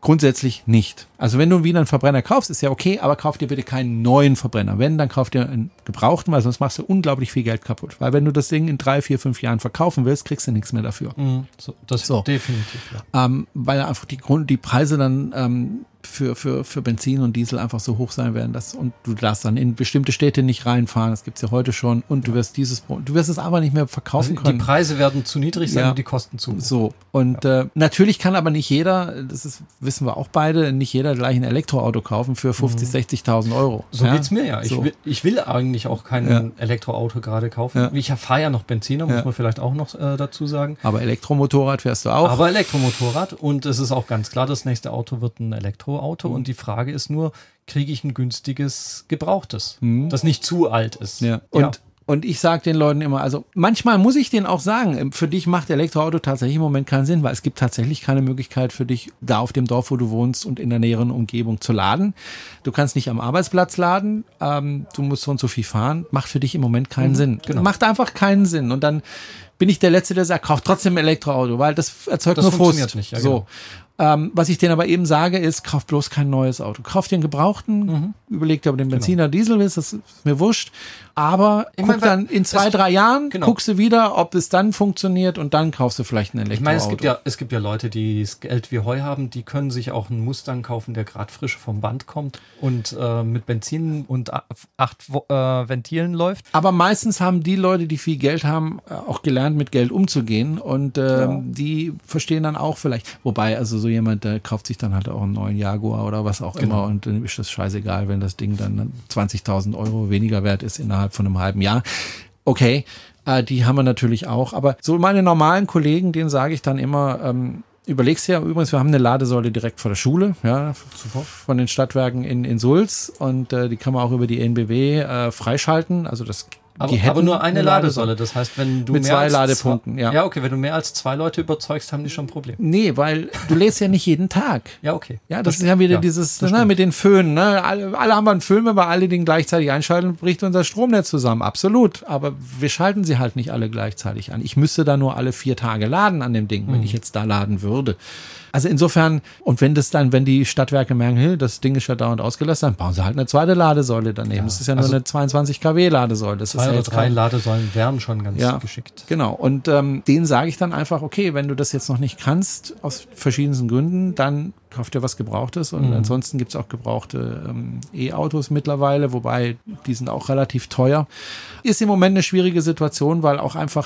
Grundsätzlich nicht. Also wenn du wieder einen Verbrenner kaufst, ist ja okay, aber kauf dir bitte keinen neuen Verbrenner. Wenn, dann kauf dir einen gebrauchten, weil sonst machst du unglaublich viel Geld kaputt. Weil wenn du das Ding in 3, 4, 5 Jahren verkaufen willst, kriegst du nichts mehr dafür. Das definitiv. Ja. Weil einfach die Preise dann für Benzin und Diesel einfach so hoch sein werden, und du darfst dann in bestimmte Städte nicht reinfahren, das gibt's ja heute schon, und du wirst es aber nicht mehr verkaufen können. Die Preise werden zu niedrig sein und die Kosten zu hoch. So, und natürlich kann aber nicht jeder, wissen wir auch beide, nicht jeder gleich ein Elektroauto kaufen für 50.000, 60.000 Euro. So geht's mir ja. So. Ich will eigentlich auch kein Elektroauto gerade kaufen. Ja. Ich fahre ja noch Benziner, muss man vielleicht auch noch dazu sagen. Aber Elektromotorrad fährst du auch. Aber Elektromotorrad, und es ist auch ganz klar, das nächste Auto wird ein Elektroauto, und die Frage ist nur, kriege ich ein günstiges Gebrauchtes, das nicht zu alt ist. Ja. Und ich sage den Leuten immer, also manchmal muss ich denen auch sagen, für dich macht Elektroauto tatsächlich im Moment keinen Sinn, weil es gibt tatsächlich keine Möglichkeit für dich, da auf dem Dorf, wo du wohnst und in der näheren Umgebung zu laden. Du kannst nicht am Arbeitsplatz laden, du musst so und so viel fahren, macht für dich im Moment keinen Sinn. Genau. Macht einfach keinen Sinn. Und dann bin ich der Letzte, der sagt, kauf trotzdem ein Elektroauto, weil das erzeugt nur Frust. Funktioniert nicht, ja, so. Genau. Was ich denen aber eben sage, ist, kauf bloß kein neues Auto. Kauf dir einen gebrauchten, überleg dir, ob du den Benziner Diesel willst, das ist mir wurscht. Aber dann in 2, 3 Jahren, guckst du wieder, ob es dann funktioniert, und dann kaufst du vielleicht ein Elektroauto. Ich meine, es gibt ja Leute, die das Geld wie Heu haben, die können sich auch einen Mustang kaufen, der gerade frisch vom Band kommt und mit Benzin und 8 Ventilen läuft. Aber meistens haben die Leute, die viel Geld haben, auch gelernt, mit Geld umzugehen, und die verstehen dann auch vielleicht, wobei, also so jemand, der kauft sich dann halt auch einen neuen Jaguar oder was auch immer, und dann ist das scheißegal, wenn das Ding dann 20.000 Euro weniger wert ist innerhalb von einem halben Jahr. Okay, die haben wir natürlich auch, aber so meine normalen Kollegen, denen sage ich dann immer, überlegst ja, übrigens, wir haben eine Ladesäule direkt vor der Schule, ja, von den Stadtwerken in Sulz, und die kann man auch über die EnBW freischalten, also das aber nur eine Ladesäule. Das heißt, wenn du mit mehr 2 als Ladepunkten, ja, okay, wenn du mehr als 2 Leute überzeugst, haben die schon ein Problem. Nee, weil du lädst ja nicht jeden Tag. Ja, okay. Ja, das ist ja wieder dieses, mit den Föhnen, ne? Alle haben einen Föhn, wenn wir alle den gleichzeitig einschalten, bricht unser Stromnetz zusammen. Absolut. Aber wir schalten sie halt nicht alle gleichzeitig an. Ich müsste da nur alle 4 Tage laden an dem Ding, wenn ich jetzt da laden würde. Also insofern, und wenn die Stadtwerke merken, das Ding ist ja dauernd ausgelastet, dann bauen sie halt eine zweite Ladesäule daneben. Ja, das ist ja nur eine 22 kW Ladesäule. Das 2 oder 3 Ladesäulen wären schon ganz geschickt. Genau. Und denen sage ich dann einfach, okay, wenn du das jetzt noch nicht kannst, aus verschiedensten Gründen, dann kauf dir was Gebrauchtes. Und ansonsten gibt es auch gebrauchte E-Autos mittlerweile, wobei die sind auch relativ teuer. Ist im Moment eine schwierige Situation, weil auch einfach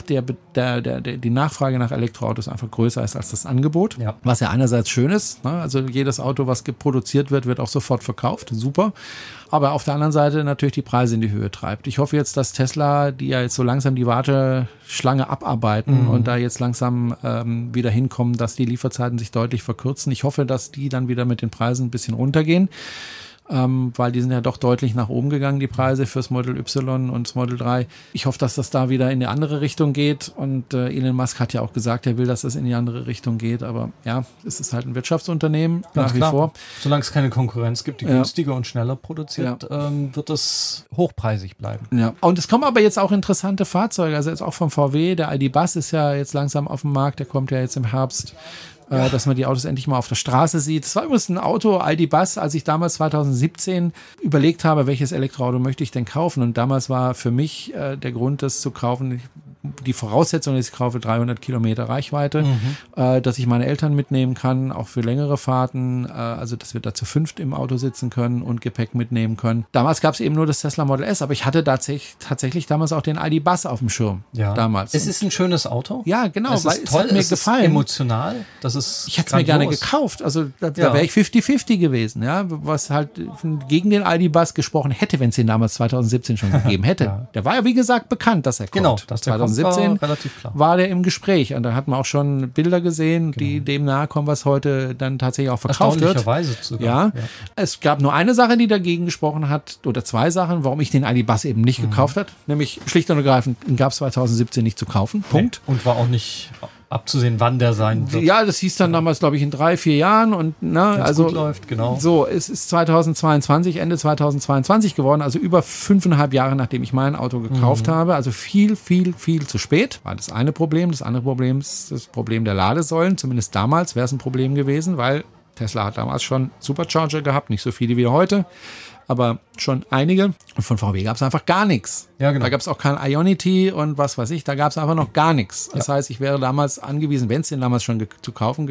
die Nachfrage nach Elektroautos einfach größer ist als das Angebot. Ja. Was ja einerseits schön ist, ne? Also jedes Auto, was produziert wird auch sofort verkauft. Super. Aber auf der anderen Seite natürlich die Preise in die Höhe treibt. Ich hoffe jetzt, dass Tesla, die ja jetzt so langsam die Warteschlange abarbeiten und da jetzt langsam wieder hinkommen, dass die Lieferzeiten sich deutlich verkürzen. Ich hoffe, dass die dann wieder mit den Preisen ein bisschen runtergehen. Weil die sind ja doch deutlich nach oben gegangen, die Preise fürs Model Y und das Model 3. Ich hoffe, dass das da wieder in die andere Richtung geht, und Elon Musk hat ja auch gesagt, er will, dass das in die andere Richtung geht, aber ja, es ist halt ein Wirtschaftsunternehmen, ganz nach wie vor. Solange es keine Konkurrenz gibt, die günstiger und schneller produziert, wird es hochpreisig bleiben. Ja, und es kommen aber jetzt auch interessante Fahrzeuge, also jetzt auch vom VW, der ID. Buzz ist ja jetzt langsam auf dem Markt, der kommt ja jetzt im Herbst. Dass man die Autos endlich mal auf der Straße sieht. Das war übrigens ein Auto, ID. Buzz, als ich damals 2017 überlegt habe, welches Elektroauto möchte ich denn kaufen. Und damals war für mich der Grund, das zu kaufen, die Voraussetzung ist, ich kaufe 300 Kilometer Reichweite, dass ich meine Eltern mitnehmen kann, auch für längere Fahrten, also dass wir da zu 5 im Auto sitzen können und Gepäck mitnehmen können. Damals gab es eben nur das Tesla Model S, aber ich hatte tatsächlich damals auch den ID. Buzz auf dem Schirm. Ja. Damals. Es ist ein schönes Auto. Ja, genau. Es ist toll, hat mir gefallen. Ist emotional. Ich hätte es mir gerne gekauft. Also da wäre ich 50-50 gewesen, ja, was halt gegen den ID. Buzz gesprochen hätte, wenn es den damals 2017 schon gegeben hätte. Ja. Der war ja, wie gesagt, bekannt, dass er kommt. Genau, dass der 2017 war der im Gespräch. Und da hat man auch schon Bilder gesehen, die dem nahe kommen, was heute dann tatsächlich auch verkauft wird. Erstaunlicherweise sogar. Ja. Es gab nur eine Sache, die dagegen gesprochen hat, oder 2 Sachen, warum ich den ID. Buzz eben nicht gekauft habe. Nämlich schlicht und ergreifend, ihn gab es 2017 nicht zu kaufen. Punkt. Nee. Und war auch nicht abzusehen, wann der sein wird. Ja, das hieß dann damals, glaube ich, in 3, 4 Jahren. Und also gut läuft, genau. So, es ist 2022, Ende 2022 geworden, also über 5,5 Jahre, nachdem ich mein Auto gekauft habe. Also viel, viel, viel zu spät. War das eine Problem. Das andere Problem ist das Problem der Ladesäulen. Zumindest damals wäre es ein Problem gewesen, weil Tesla hat damals schon Supercharger gehabt, nicht so viele wie heute, aber schon einige. Und von VW gab es einfach gar nichts. Ja, genau. Da gab es auch kein Ionity und was weiß ich, da gab es einfach noch gar nichts. Das heißt, ich wäre damals angewiesen, wenn es den damals schon zu kaufen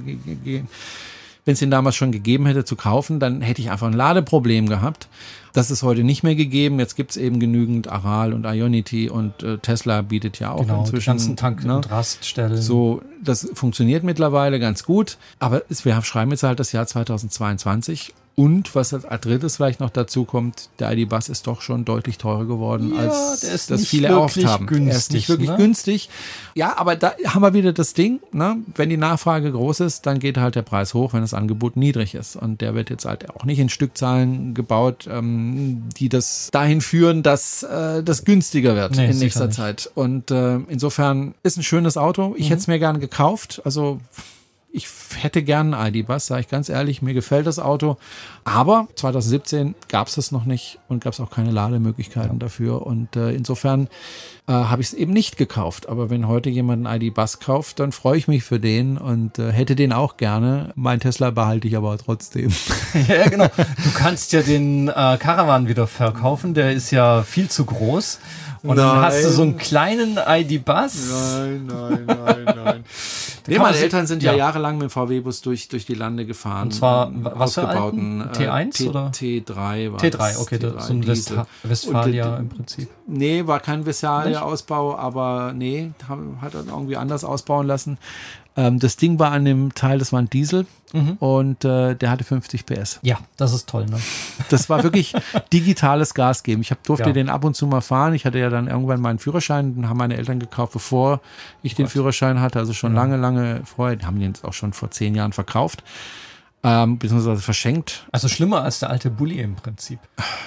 wenn es den damals schon gegeben hätte zu kaufen, dann hätte ich einfach ein Ladeproblem gehabt. Das ist heute nicht mehr gegeben. Jetzt gibt es eben genügend Aral und Ionity und Tesla bietet ja auch inzwischen die ganzen Tank- und Raststellen. So, das funktioniert mittlerweile ganz gut. Aber wir schreiben jetzt halt das Jahr 2022. Und was als drittes vielleicht noch dazu kommt, der ID.Buzz ist doch schon deutlich teurer geworden, als das viele erhofft haben. Günstig, er ist nicht wirklich günstig. Ja, aber da haben wir wieder das Ding, ne? Wenn die Nachfrage groß ist, dann geht halt der Preis hoch, wenn das Angebot niedrig ist. Und der wird jetzt halt auch nicht in Stückzahlen gebaut, die das dahin führen, dass das günstiger wird in nächster Zeit. Und insofern ist ein schönes Auto. Ich hätte es mir gern gekauft. Also ich hätte gern einen ID.Buzz, sage ich ganz ehrlich. Mir gefällt das Auto. Aber 2017 gab es das noch nicht und gab es auch keine Lademöglichkeiten dafür. Und insofern habe ich es eben nicht gekauft. Aber wenn heute jemand einen ID.Buzz kauft, dann freue ich mich für den und hätte den auch gerne. Mein Tesla behalte ich aber trotzdem. Ja, genau. Du kannst ja den Caravan wieder verkaufen. Der ist ja viel zu groß. Und dann hast du so einen kleinen ID.Buzz. Nein. Nee, meine Eltern sind ja jahrelang mit dem VW-Bus durch die Lande gefahren. Und zwar, was für einen? T1 oder? T3 war T3, okay, T3, so ein Westfalia im Prinzip. Nee, war kein Westfalia-Ausbau, aber hat er irgendwie anders ausbauen lassen. Das Ding war an dem Teil, das war ein Diesel und der hatte 50 PS. Ja, das ist toll, ne? Das war wirklich digitales Gas geben. Ich durfte den ab und zu mal fahren. Ich hatte ja dann irgendwann meinen Führerschein, den haben meine Eltern gekauft, bevor ich den Führerschein hatte, also schon lange vorher. Die haben den jetzt auch schon vor 10 Jahren verkauft, beziehungsweise verschenkt. Also schlimmer als der alte Bulli im Prinzip.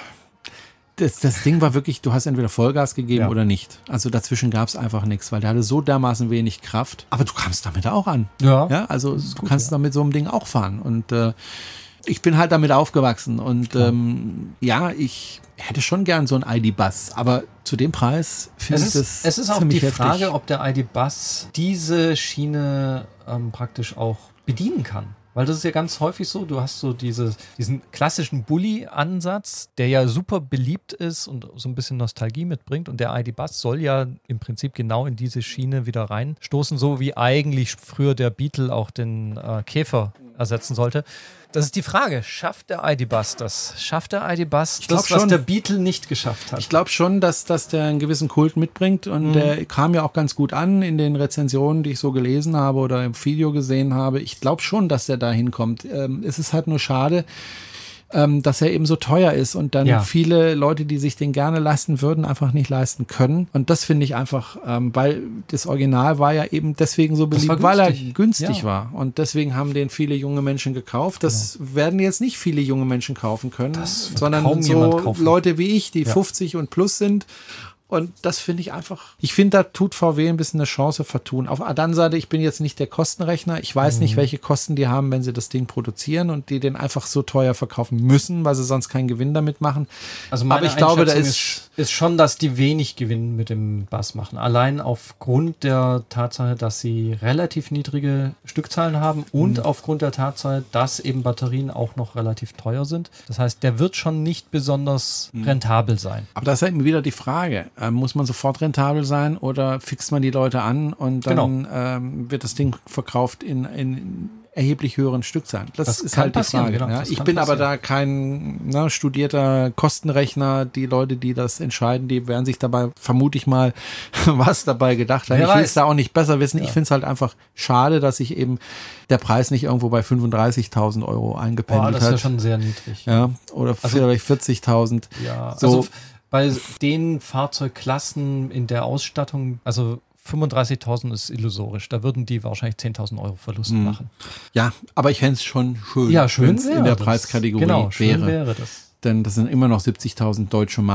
Das Ding war wirklich, du hast entweder Vollgas gegeben oder nicht. Also dazwischen gab es einfach nichts, weil der hatte so dermaßen wenig Kraft. Aber du kamst damit auch an. Ja, also du kannst damit so einem Ding auch fahren. Und ich bin halt damit aufgewachsen. Und ich hätte schon gern so einen ID.Buzz. Aber zu dem Preis finde ich das Es ist auch die Frage, ob der ID.Buzz diese Schiene praktisch auch bedienen kann. Weil das ist ja ganz häufig so, du hast so diesen klassischen Bulli-Ansatz, der ja super beliebt ist und so ein bisschen Nostalgie mitbringt. Und der ID.Buzz soll ja im Prinzip genau in diese Schiene wieder reinstoßen, so wie eigentlich früher der Beetle auch den Käfer ersetzen sollte. Das ist die Frage, schafft der ID.Buzz das? Schafft der ID.Buzz das, was der Beetle nicht geschafft hat? Ich glaube schon, dass der einen gewissen Kult mitbringt und der kam ja auch ganz gut an in den Rezensionen, die ich so gelesen habe oder im Video gesehen habe. Ich glaube schon, dass der da hinkommt. Es ist halt nur schade, dass er eben so teuer ist und dann viele Leute, die sich den gerne leisten würden, einfach nicht leisten können. Und das finde ich einfach, weil das Original war ja eben deswegen so beliebt, weil er günstig war. Und deswegen haben den viele junge Menschen gekauft. Das werden jetzt nicht viele junge Menschen kaufen können, sondern so Leute wie ich, die 50 und plus sind. Und das finde ich einfach, ich finde, da tut VW ein bisschen eine Chance vertun. Auf der anderen Seite, ich bin jetzt nicht der Kostenrechner. Ich weiß nicht, welche Kosten die haben, wenn sie das Ding produzieren und die den einfach so teuer verkaufen müssen, weil sie sonst keinen Gewinn damit machen. Also meine Einschätzung ist schon, dass die wenig Gewinn mit dem Buzz machen. Allein aufgrund der Tatsache, dass sie relativ niedrige Stückzahlen haben und aufgrund der Tatsache, dass eben Batterien auch noch relativ teuer sind. Das heißt, der wird schon nicht besonders rentabel sein. Aber das ist eben wieder die Frage. Muss man sofort rentabel sein oder fixt man die Leute an und dann wird das Ding verkauft in erheblich höheren Stückzahlen? Das ist halt die Frage. Genau, ja. Ich bin aber da kein studierter Kostenrechner. Die Leute, die das entscheiden, die werden sich dabei, vermute ich mal, was dabei gedacht haben. Ich will es da auch nicht besser wissen. Ja. Ich finde es halt einfach schade, dass sich eben der Preis nicht irgendwo bei 35.000 Euro eingependelt hat. Das ist ja schon sehr niedrig. Ja, oder vielleicht 40.000. Ja, so. Also bei den Fahrzeugklassen in der Ausstattung, also 35.000 ist illusorisch. Da würden die wahrscheinlich 10.000 Euro Verlust machen. Ja, aber ich fände es schon schön, wenn es in der Preiskategorie wäre. Schön wäre das. Denn das sind immer noch 70.000 deutsche Mark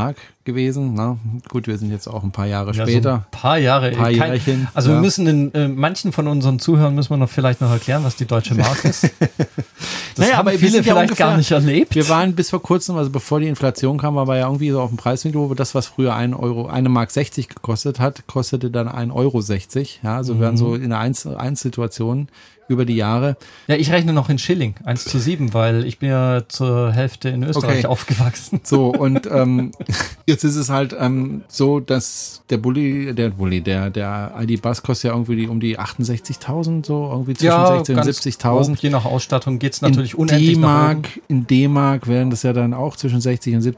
gewesen. Na, gut, wir sind jetzt auch ein paar Jahre später. So ein paar Jahre. Jährchen. Also wir müssen manchen von unseren Zuhörern müssen wir vielleicht noch erklären, was die Deutsche Mark ist. Das haben viele vielleicht gar nicht erlebt. Wir waren bis vor kurzem, also bevor die Inflation kam, war ja irgendwie so auf dem Preisniveau, das, was früher 1 Mark 60 gekostet hat, kostete dann 1,60 Euro. Ja, also wir waren so in einer 1-Situation über die Jahre. Ja, ich rechne noch in Schilling, 1:7, weil ich bin ja zur Hälfte in Österreich aufgewachsen. So, und jetzt ist es halt so, dass der ID.Buzz kostet ja irgendwie um die 68.000, so irgendwie zwischen 60.000 und 70.000. Je nach Ausstattung geht's natürlich unendlich nach oben. In D-Mark wären das ja dann auch zwischen 60.000 und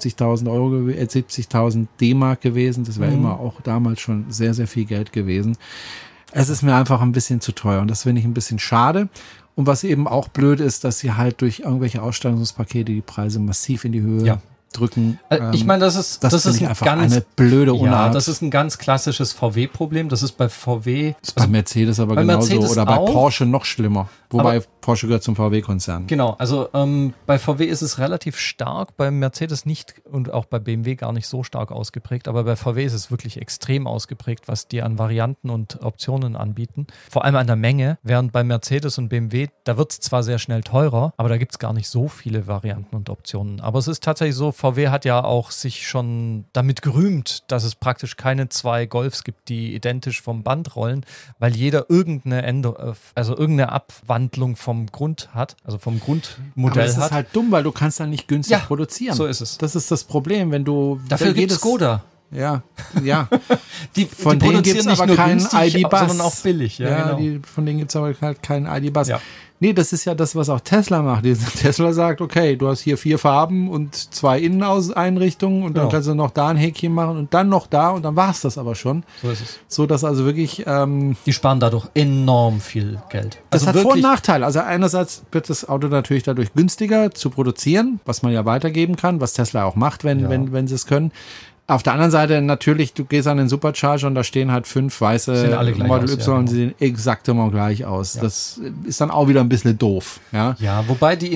70.000 D-Mark gewesen. Das wäre immer auch damals schon sehr, sehr viel Geld gewesen. Es ist mir einfach ein bisschen zu teuer und das finde ich ein bisschen schade. Und was eben auch blöd ist, dass sie halt durch irgendwelche Ausstattungspakete die Preise massiv in die Höhe drücken. Ich meine, das ist einfach eine blöde Unart. Ja, das ist ein ganz klassisches VW-Problem. Das ist bei VW. Das ist bei Mercedes aber genauso oder bei Porsche noch schlimmer. Wobei Porsche gehört zum VW-Konzern. Genau, also bei VW ist es relativ stark, bei Mercedes nicht und auch bei BMW gar nicht so stark ausgeprägt, aber bei VW ist es wirklich extrem ausgeprägt, was die an Varianten und Optionen anbieten. Vor allem an der Menge, während bei Mercedes und BMW, da wird es zwar sehr schnell teurer, aber da gibt es gar nicht so viele Varianten und Optionen. Aber es ist tatsächlich so, VW hat ja auch sich schon damit gerühmt, dass es praktisch keine 2 Golfs gibt, die identisch vom Band rollen, weil jeder irgendeine Abwandlung vom Grund hat, also vom Grundmodell hat. Das ist halt dumm, weil du kannst dann nicht günstig produzieren. So ist es. Das ist das Problem, wenn du... Dafür gibt es Skoda. Ja. die produzieren gibt's nicht aber nur keinen günstig, ID.Buzz. sondern auch billig. Ja, genau. Von denen gibt es aber halt keinen ID.Buzz. Ja. Nee, das ist ja das, was auch Tesla macht. Tesla sagt, okay, du hast hier 4 Farben und 2 Inneneinrichtungen und dann kannst du noch da ein Häkchen machen und dann noch da und dann war es das aber schon. So ist es. So, dass also wirklich... die sparen dadurch enorm viel Geld. Das hat Vor- und Nachteile. Also einerseits wird das Auto natürlich dadurch günstiger zu produzieren, was man ja weitergeben kann, was Tesla auch macht, wenn sie es können. Auf der anderen Seite natürlich, du gehst an den Supercharger und da stehen halt 5 weiße Model Y und sie sehen exakt immer gleich aus. Ja. Das ist dann auch wieder ein bisschen doof. Ja, wobei die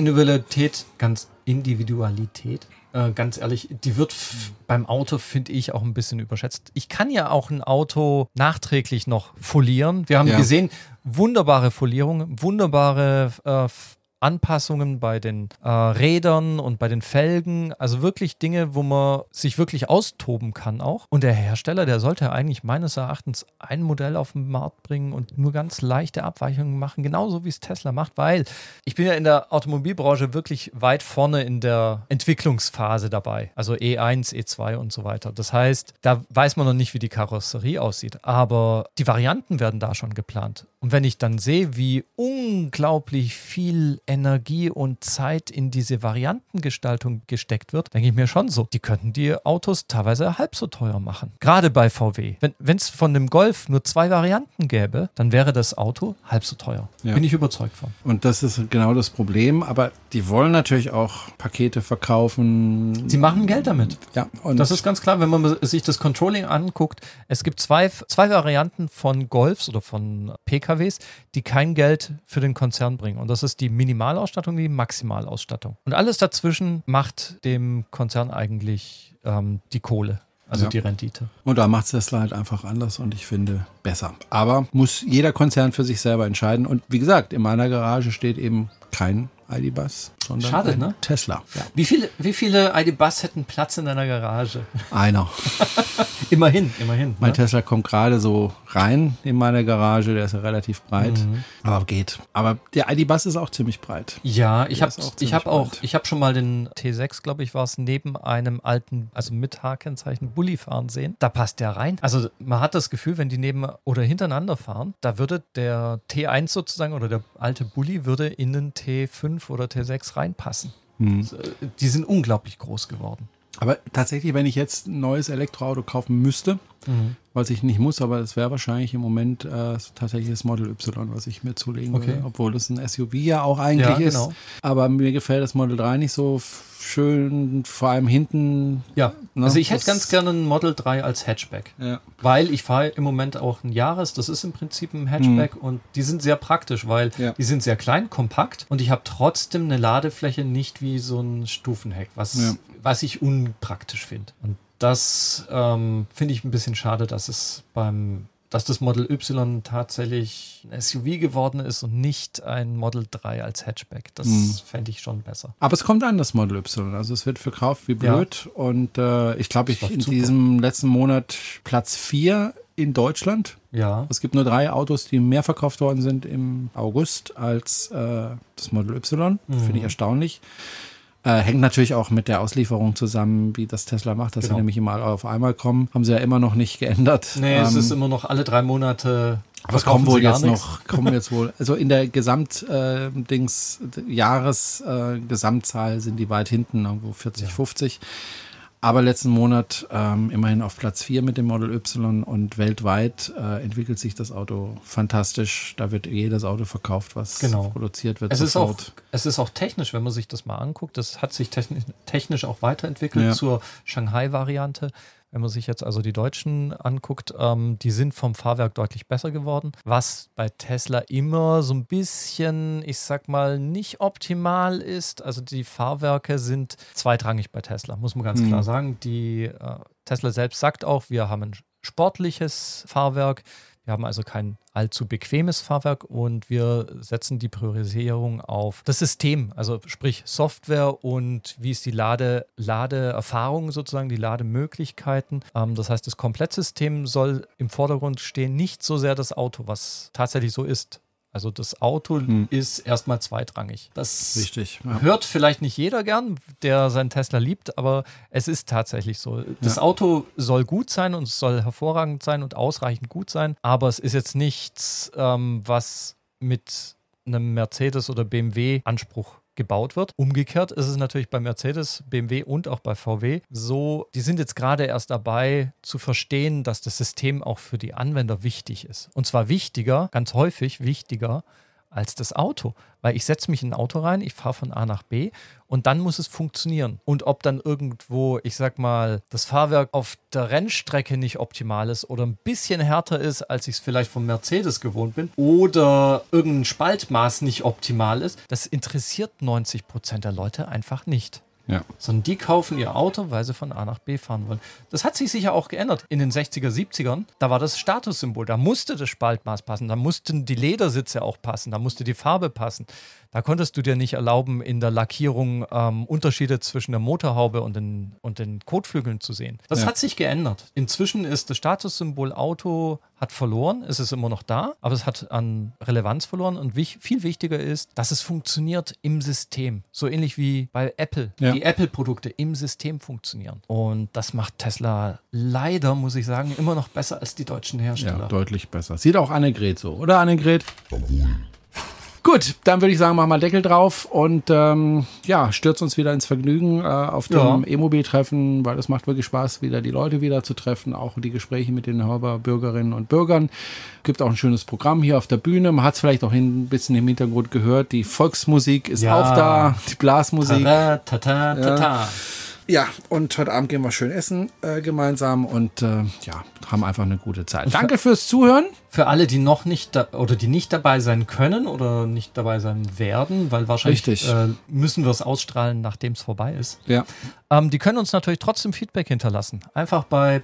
Individualität, ganz ehrlich, die wird beim Auto, finde ich, auch ein bisschen überschätzt. Ich kann ja auch ein Auto nachträglich noch folieren. Wir haben gesehen, wunderbare Folierungen, wunderbare Anpassungen bei den Rädern und bei den Felgen, also wirklich Dinge, wo man sich wirklich austoben kann auch. Und der Hersteller, der sollte eigentlich meines Erachtens ein Modell auf den Markt bringen und nur ganz leichte Abweichungen machen, genauso wie es Tesla macht, weil ich bin ja in der Automobilbranche wirklich weit vorne in der Entwicklungsphase dabei, also E1, E2 und so weiter. Das heißt, da weiß man noch nicht, wie die Karosserie aussieht, aber die Varianten werden da schon geplant. Und wenn ich dann sehe, wie unglaublich viel Energie und Zeit in diese Variantengestaltung gesteckt wird, denke ich mir schon so, die könnten die Autos teilweise halb so teuer machen. Gerade bei VW. Wenn es von dem Golf nur 2 Varianten gäbe, dann wäre das Auto halb so teuer. Ja. Bin ich überzeugt von. Und das ist genau das Problem, aber die wollen natürlich auch Pakete verkaufen. Sie machen Geld damit. Ja. Und das ist ganz klar, wenn man sich das Controlling anguckt, es gibt zwei Varianten von Golfs oder von PKWs, die kein Geld für den Konzern bringen. Und das ist die Minimalausstattung, die Maximalausstattung. Und alles dazwischen macht dem Konzern eigentlich die Kohle. Also die Rendite. Und da macht Tesla halt einfach anders und ich finde besser. Aber muss jeder Konzern für sich selber entscheiden. Und wie gesagt, in meiner Garage steht eben kein ID.Buzz, sondern schade, ne? Tesla. Ja. Wie viele ID.Buzz hätten Platz in deiner Garage? Einer. Immerhin. Mein Tesla kommt gerade so rein in meine Garage, der ist ja relativ breit, aber geht. Aber der ID.Buzz ist auch ziemlich breit. Ja, ich habe schon mal den T6, glaube ich, war es, neben einem alten, also mit H-Kennzeichen Bulli fahren sehen. Da passt der rein. Also man hat das Gefühl, wenn die neben oder hintereinander fahren, da würde der T1 sozusagen oder der alte Bulli würde in den T5 oder T6 reinpassen. Die sind unglaublich groß geworden. Aber tatsächlich, wenn ich jetzt ein neues Elektroauto kaufen müsste, was ich nicht muss, aber es wäre wahrscheinlich im Moment tatsächlich das Model Y, was ich mir zulegen würde, obwohl das ein SUV ja auch eigentlich ist. Genau. Aber mir gefällt das Model 3 nicht so schön, vor allem hinten. Ja, ne? Also ich hätte ganz gerne ein Model 3 als Hatchback, weil ich fahre im Moment auch ein Jahres, das ist im Prinzip ein Hatchback und die sind sehr praktisch, weil die sind sehr klein, kompakt und ich habe trotzdem eine Ladefläche nicht wie so ein Stufenheck, was ich unpraktisch finde. Und das finde ich ein bisschen schade, dass das Model Y tatsächlich ein SUV geworden ist und nicht ein Model 3 als Hatchback. Das fände ich schon besser. Aber es kommt an, das Model Y. Also es wird verkauft wie blöd. Ja. Und ich glaube, in diesem letzten Monat Platz 4 in Deutschland. Ja. Es gibt nur 3 Autos, die mehr verkauft worden sind im August als das Model Y. Finde ich erstaunlich. Hängt natürlich auch mit der Auslieferung zusammen, wie das Tesla macht, dass sie nämlich immer alle auf einmal kommen. Haben sie ja immer noch nicht geändert. Nee, es ist immer noch alle 3 Monate. Aber es kommen wohl jetzt noch, also in der Gesamtzahl sind die weit hinten, irgendwo 40, 50. Aber letzten Monat immerhin auf Platz 4 mit dem Model Y und weltweit entwickelt sich das Auto fantastisch. Da wird jedes Auto verkauft, was produziert wird. Es ist auch technisch, wenn man sich das mal anguckt, das hat sich technisch auch weiterentwickelt zur Shanghai-Variante. Wenn man sich jetzt also die Deutschen anguckt, die sind vom Fahrwerk deutlich besser geworden. Was bei Tesla immer so ein bisschen, ich sag mal, nicht optimal ist. Also die Fahrwerke sind zweitrangig bei Tesla, muss man ganz klar sagen. Die Tesla selbst sagt auch, wir haben ein sportliches Fahrwerk. Wir haben also kein allzu bequemes Fahrwerk und wir setzen die Priorisierung auf das System, also sprich Software und wie ist die Ladeerfahrung sozusagen, die Lademöglichkeiten. Das heißt, das Komplettsystem soll im Vordergrund stehen, nicht so sehr das Auto, was tatsächlich so ist. Also das Auto ist erstmal zweitrangig. Das hört vielleicht nicht jeder gern, der seinen Tesla liebt, aber es ist tatsächlich so. Das Auto soll gut sein und es soll hervorragend sein und ausreichend gut sein, aber es ist jetzt nichts, was mit einem Mercedes oder BMW Anspruch gebaut wird. Umgekehrt ist es natürlich bei Mercedes, BMW und auch bei VW so, die sind jetzt gerade erst dabei zu verstehen, dass das System auch für die Anwender wichtig ist. Und zwar wichtiger, ganz häufig wichtiger als das Auto. Weil ich setze mich in ein Auto rein, ich fahre von A nach B und dann muss es funktionieren. Und ob dann irgendwo, ich sag mal, das Fahrwerk auf der Rennstrecke nicht optimal ist oder ein bisschen härter ist, als ich es vielleicht vom Mercedes gewohnt bin oder irgendein Spaltmaß nicht optimal ist, das interessiert 90% der Leute einfach nicht. Ja. Sondern die kaufen ihr Auto, weil sie von A nach B fahren wollen. Das hat sich sicher auch geändert. In den 60er, 70ern, da war das Statussymbol. Da musste das Spaltmaß passen, da mussten die Ledersitze auch passen, da musste die Farbe passen. Da konntest du dir nicht erlauben, in der Lackierung Unterschiede zwischen der Motorhaube und den Kotflügeln zu sehen. Das hat sich geändert. Inzwischen ist das Statussymbol Auto hat verloren. Es ist immer noch da, aber es hat an Relevanz verloren. Und viel wichtiger ist, dass es funktioniert im System. So ähnlich wie bei Apple. Ja. Die Apple-Produkte im System funktionieren. Und das macht Tesla leider, muss ich sagen, immer noch besser als die deutschen Hersteller. Ja, deutlich besser. Sieht auch Annegret so, oder Annegret? Gut, dann würde ich sagen, machen wir Deckel drauf und stürzt uns wieder ins Vergnügen auf dem E-Mobil-Treffen, weil es macht wirklich Spaß, wieder die Leute wieder zu treffen, auch die Gespräche mit den Hörber Bürgerinnen und Bürgern. Gibt auch ein schönes Programm hier auf der Bühne. Man hat es vielleicht auch ein bisschen im Hintergrund gehört. Die Volksmusik ist auch da, die Blasmusik. Ja, und heute Abend gehen wir schön essen gemeinsam und haben einfach eine gute Zeit. Danke fürs Zuhören. Für alle, die noch nicht die nicht dabei sein können oder nicht dabei sein werden, weil wahrscheinlich müssen wir es ausstrahlen, nachdem es vorbei ist. Ja. Die können uns natürlich trotzdem Feedback hinterlassen. Einfach bei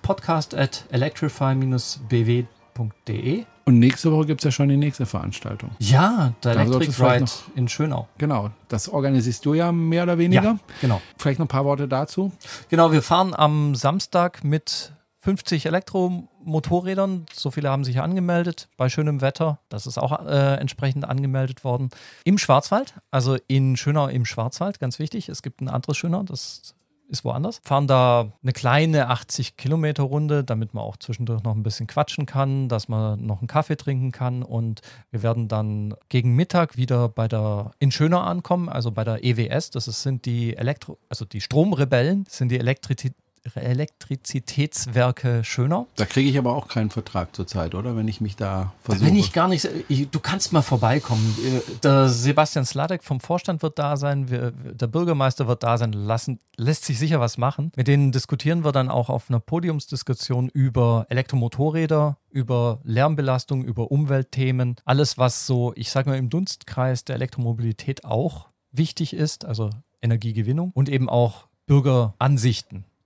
podcast@electrify-bw.de. Und nächste Woche gibt es ja schon die nächste Veranstaltung. Ja, der Electric Ride in Schönau. Genau, das organisierst du ja mehr oder weniger. Ja, genau. Vielleicht noch ein paar Worte dazu. Genau, wir fahren am Samstag mit 50 Elektromotorrädern. So viele haben sich angemeldet bei schönem Wetter. Das ist auch entsprechend angemeldet worden. Im Schwarzwald, also in Schönau im Schwarzwald, ganz wichtig. Es gibt ein anderes Schönau, das ist woanders. Fahren da eine kleine 80-Kilometer-Runde, damit man auch zwischendurch noch ein bisschen quatschen kann, dass man noch einen Kaffee trinken kann. Und wir werden dann gegen Mittag wieder in Schönau ankommen, also bei der EWS. Das sind die die Stromrebellen, das sind die Elektrizitätswerke Schönau. Da kriege ich aber auch keinen Vertrag zurzeit, oder? Wenn ich mich da versuche. Wenn ich gar nicht, du kannst mal vorbeikommen. Der Sebastian Sladek vom Vorstand wird da sein, der Bürgermeister wird da sein, lässt sich sicher was machen. Mit denen diskutieren wir dann auch auf einer Podiumsdiskussion über Elektromotorräder, über Lärmbelastung, über Umweltthemen. Alles, was so, ich sage mal, im Dunstkreis der Elektromobilität auch wichtig ist, also Energiegewinnung und eben auch Bürgeransichten.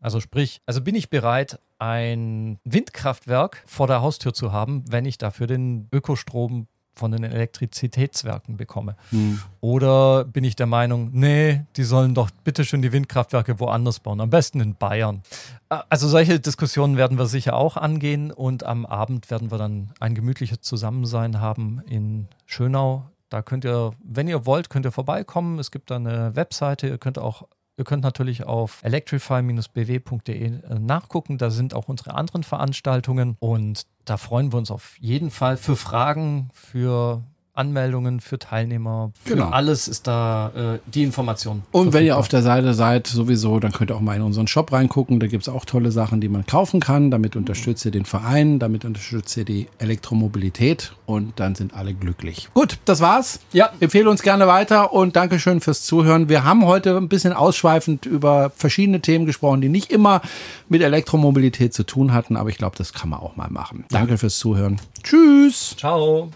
Also sprich, bin ich bereit, ein Windkraftwerk vor der Haustür zu haben, wenn ich dafür den Ökostrom von den Elektrizitätswerken bekomme? Oder bin ich der Meinung, nee, die sollen doch bitteschön die Windkraftwerke woanders bauen, am besten in Bayern. Also solche Diskussionen werden wir sicher auch angehen und am Abend werden wir dann ein gemütliches Zusammensein haben in Schönau. Da könnt ihr, wenn ihr wollt, könnt ihr vorbeikommen. Es gibt da eine Webseite, ihr könnt natürlich auf electrify-bw.de nachgucken. Da sind auch unsere anderen Veranstaltungen und da freuen wir uns auf jeden Fall für Fragen, für Anmeldungen, für Teilnehmer. Für alles ist da die Information. Und wenn ihr auf der Seite seid sowieso, dann könnt ihr auch mal in unseren Shop reingucken. Da gibt es auch tolle Sachen, die man kaufen kann. Damit unterstützt ihr den Verein, damit unterstützt ihr die Elektromobilität und dann sind alle glücklich. Gut, das war's. Ja. Empfehle uns gerne weiter und Dankeschön fürs Zuhören. Wir haben heute ein bisschen ausschweifend über verschiedene Themen gesprochen, die nicht immer mit Elektromobilität zu tun hatten, aber ich glaube, das kann man auch mal machen. Danke fürs Zuhören. Tschüss. Ciao.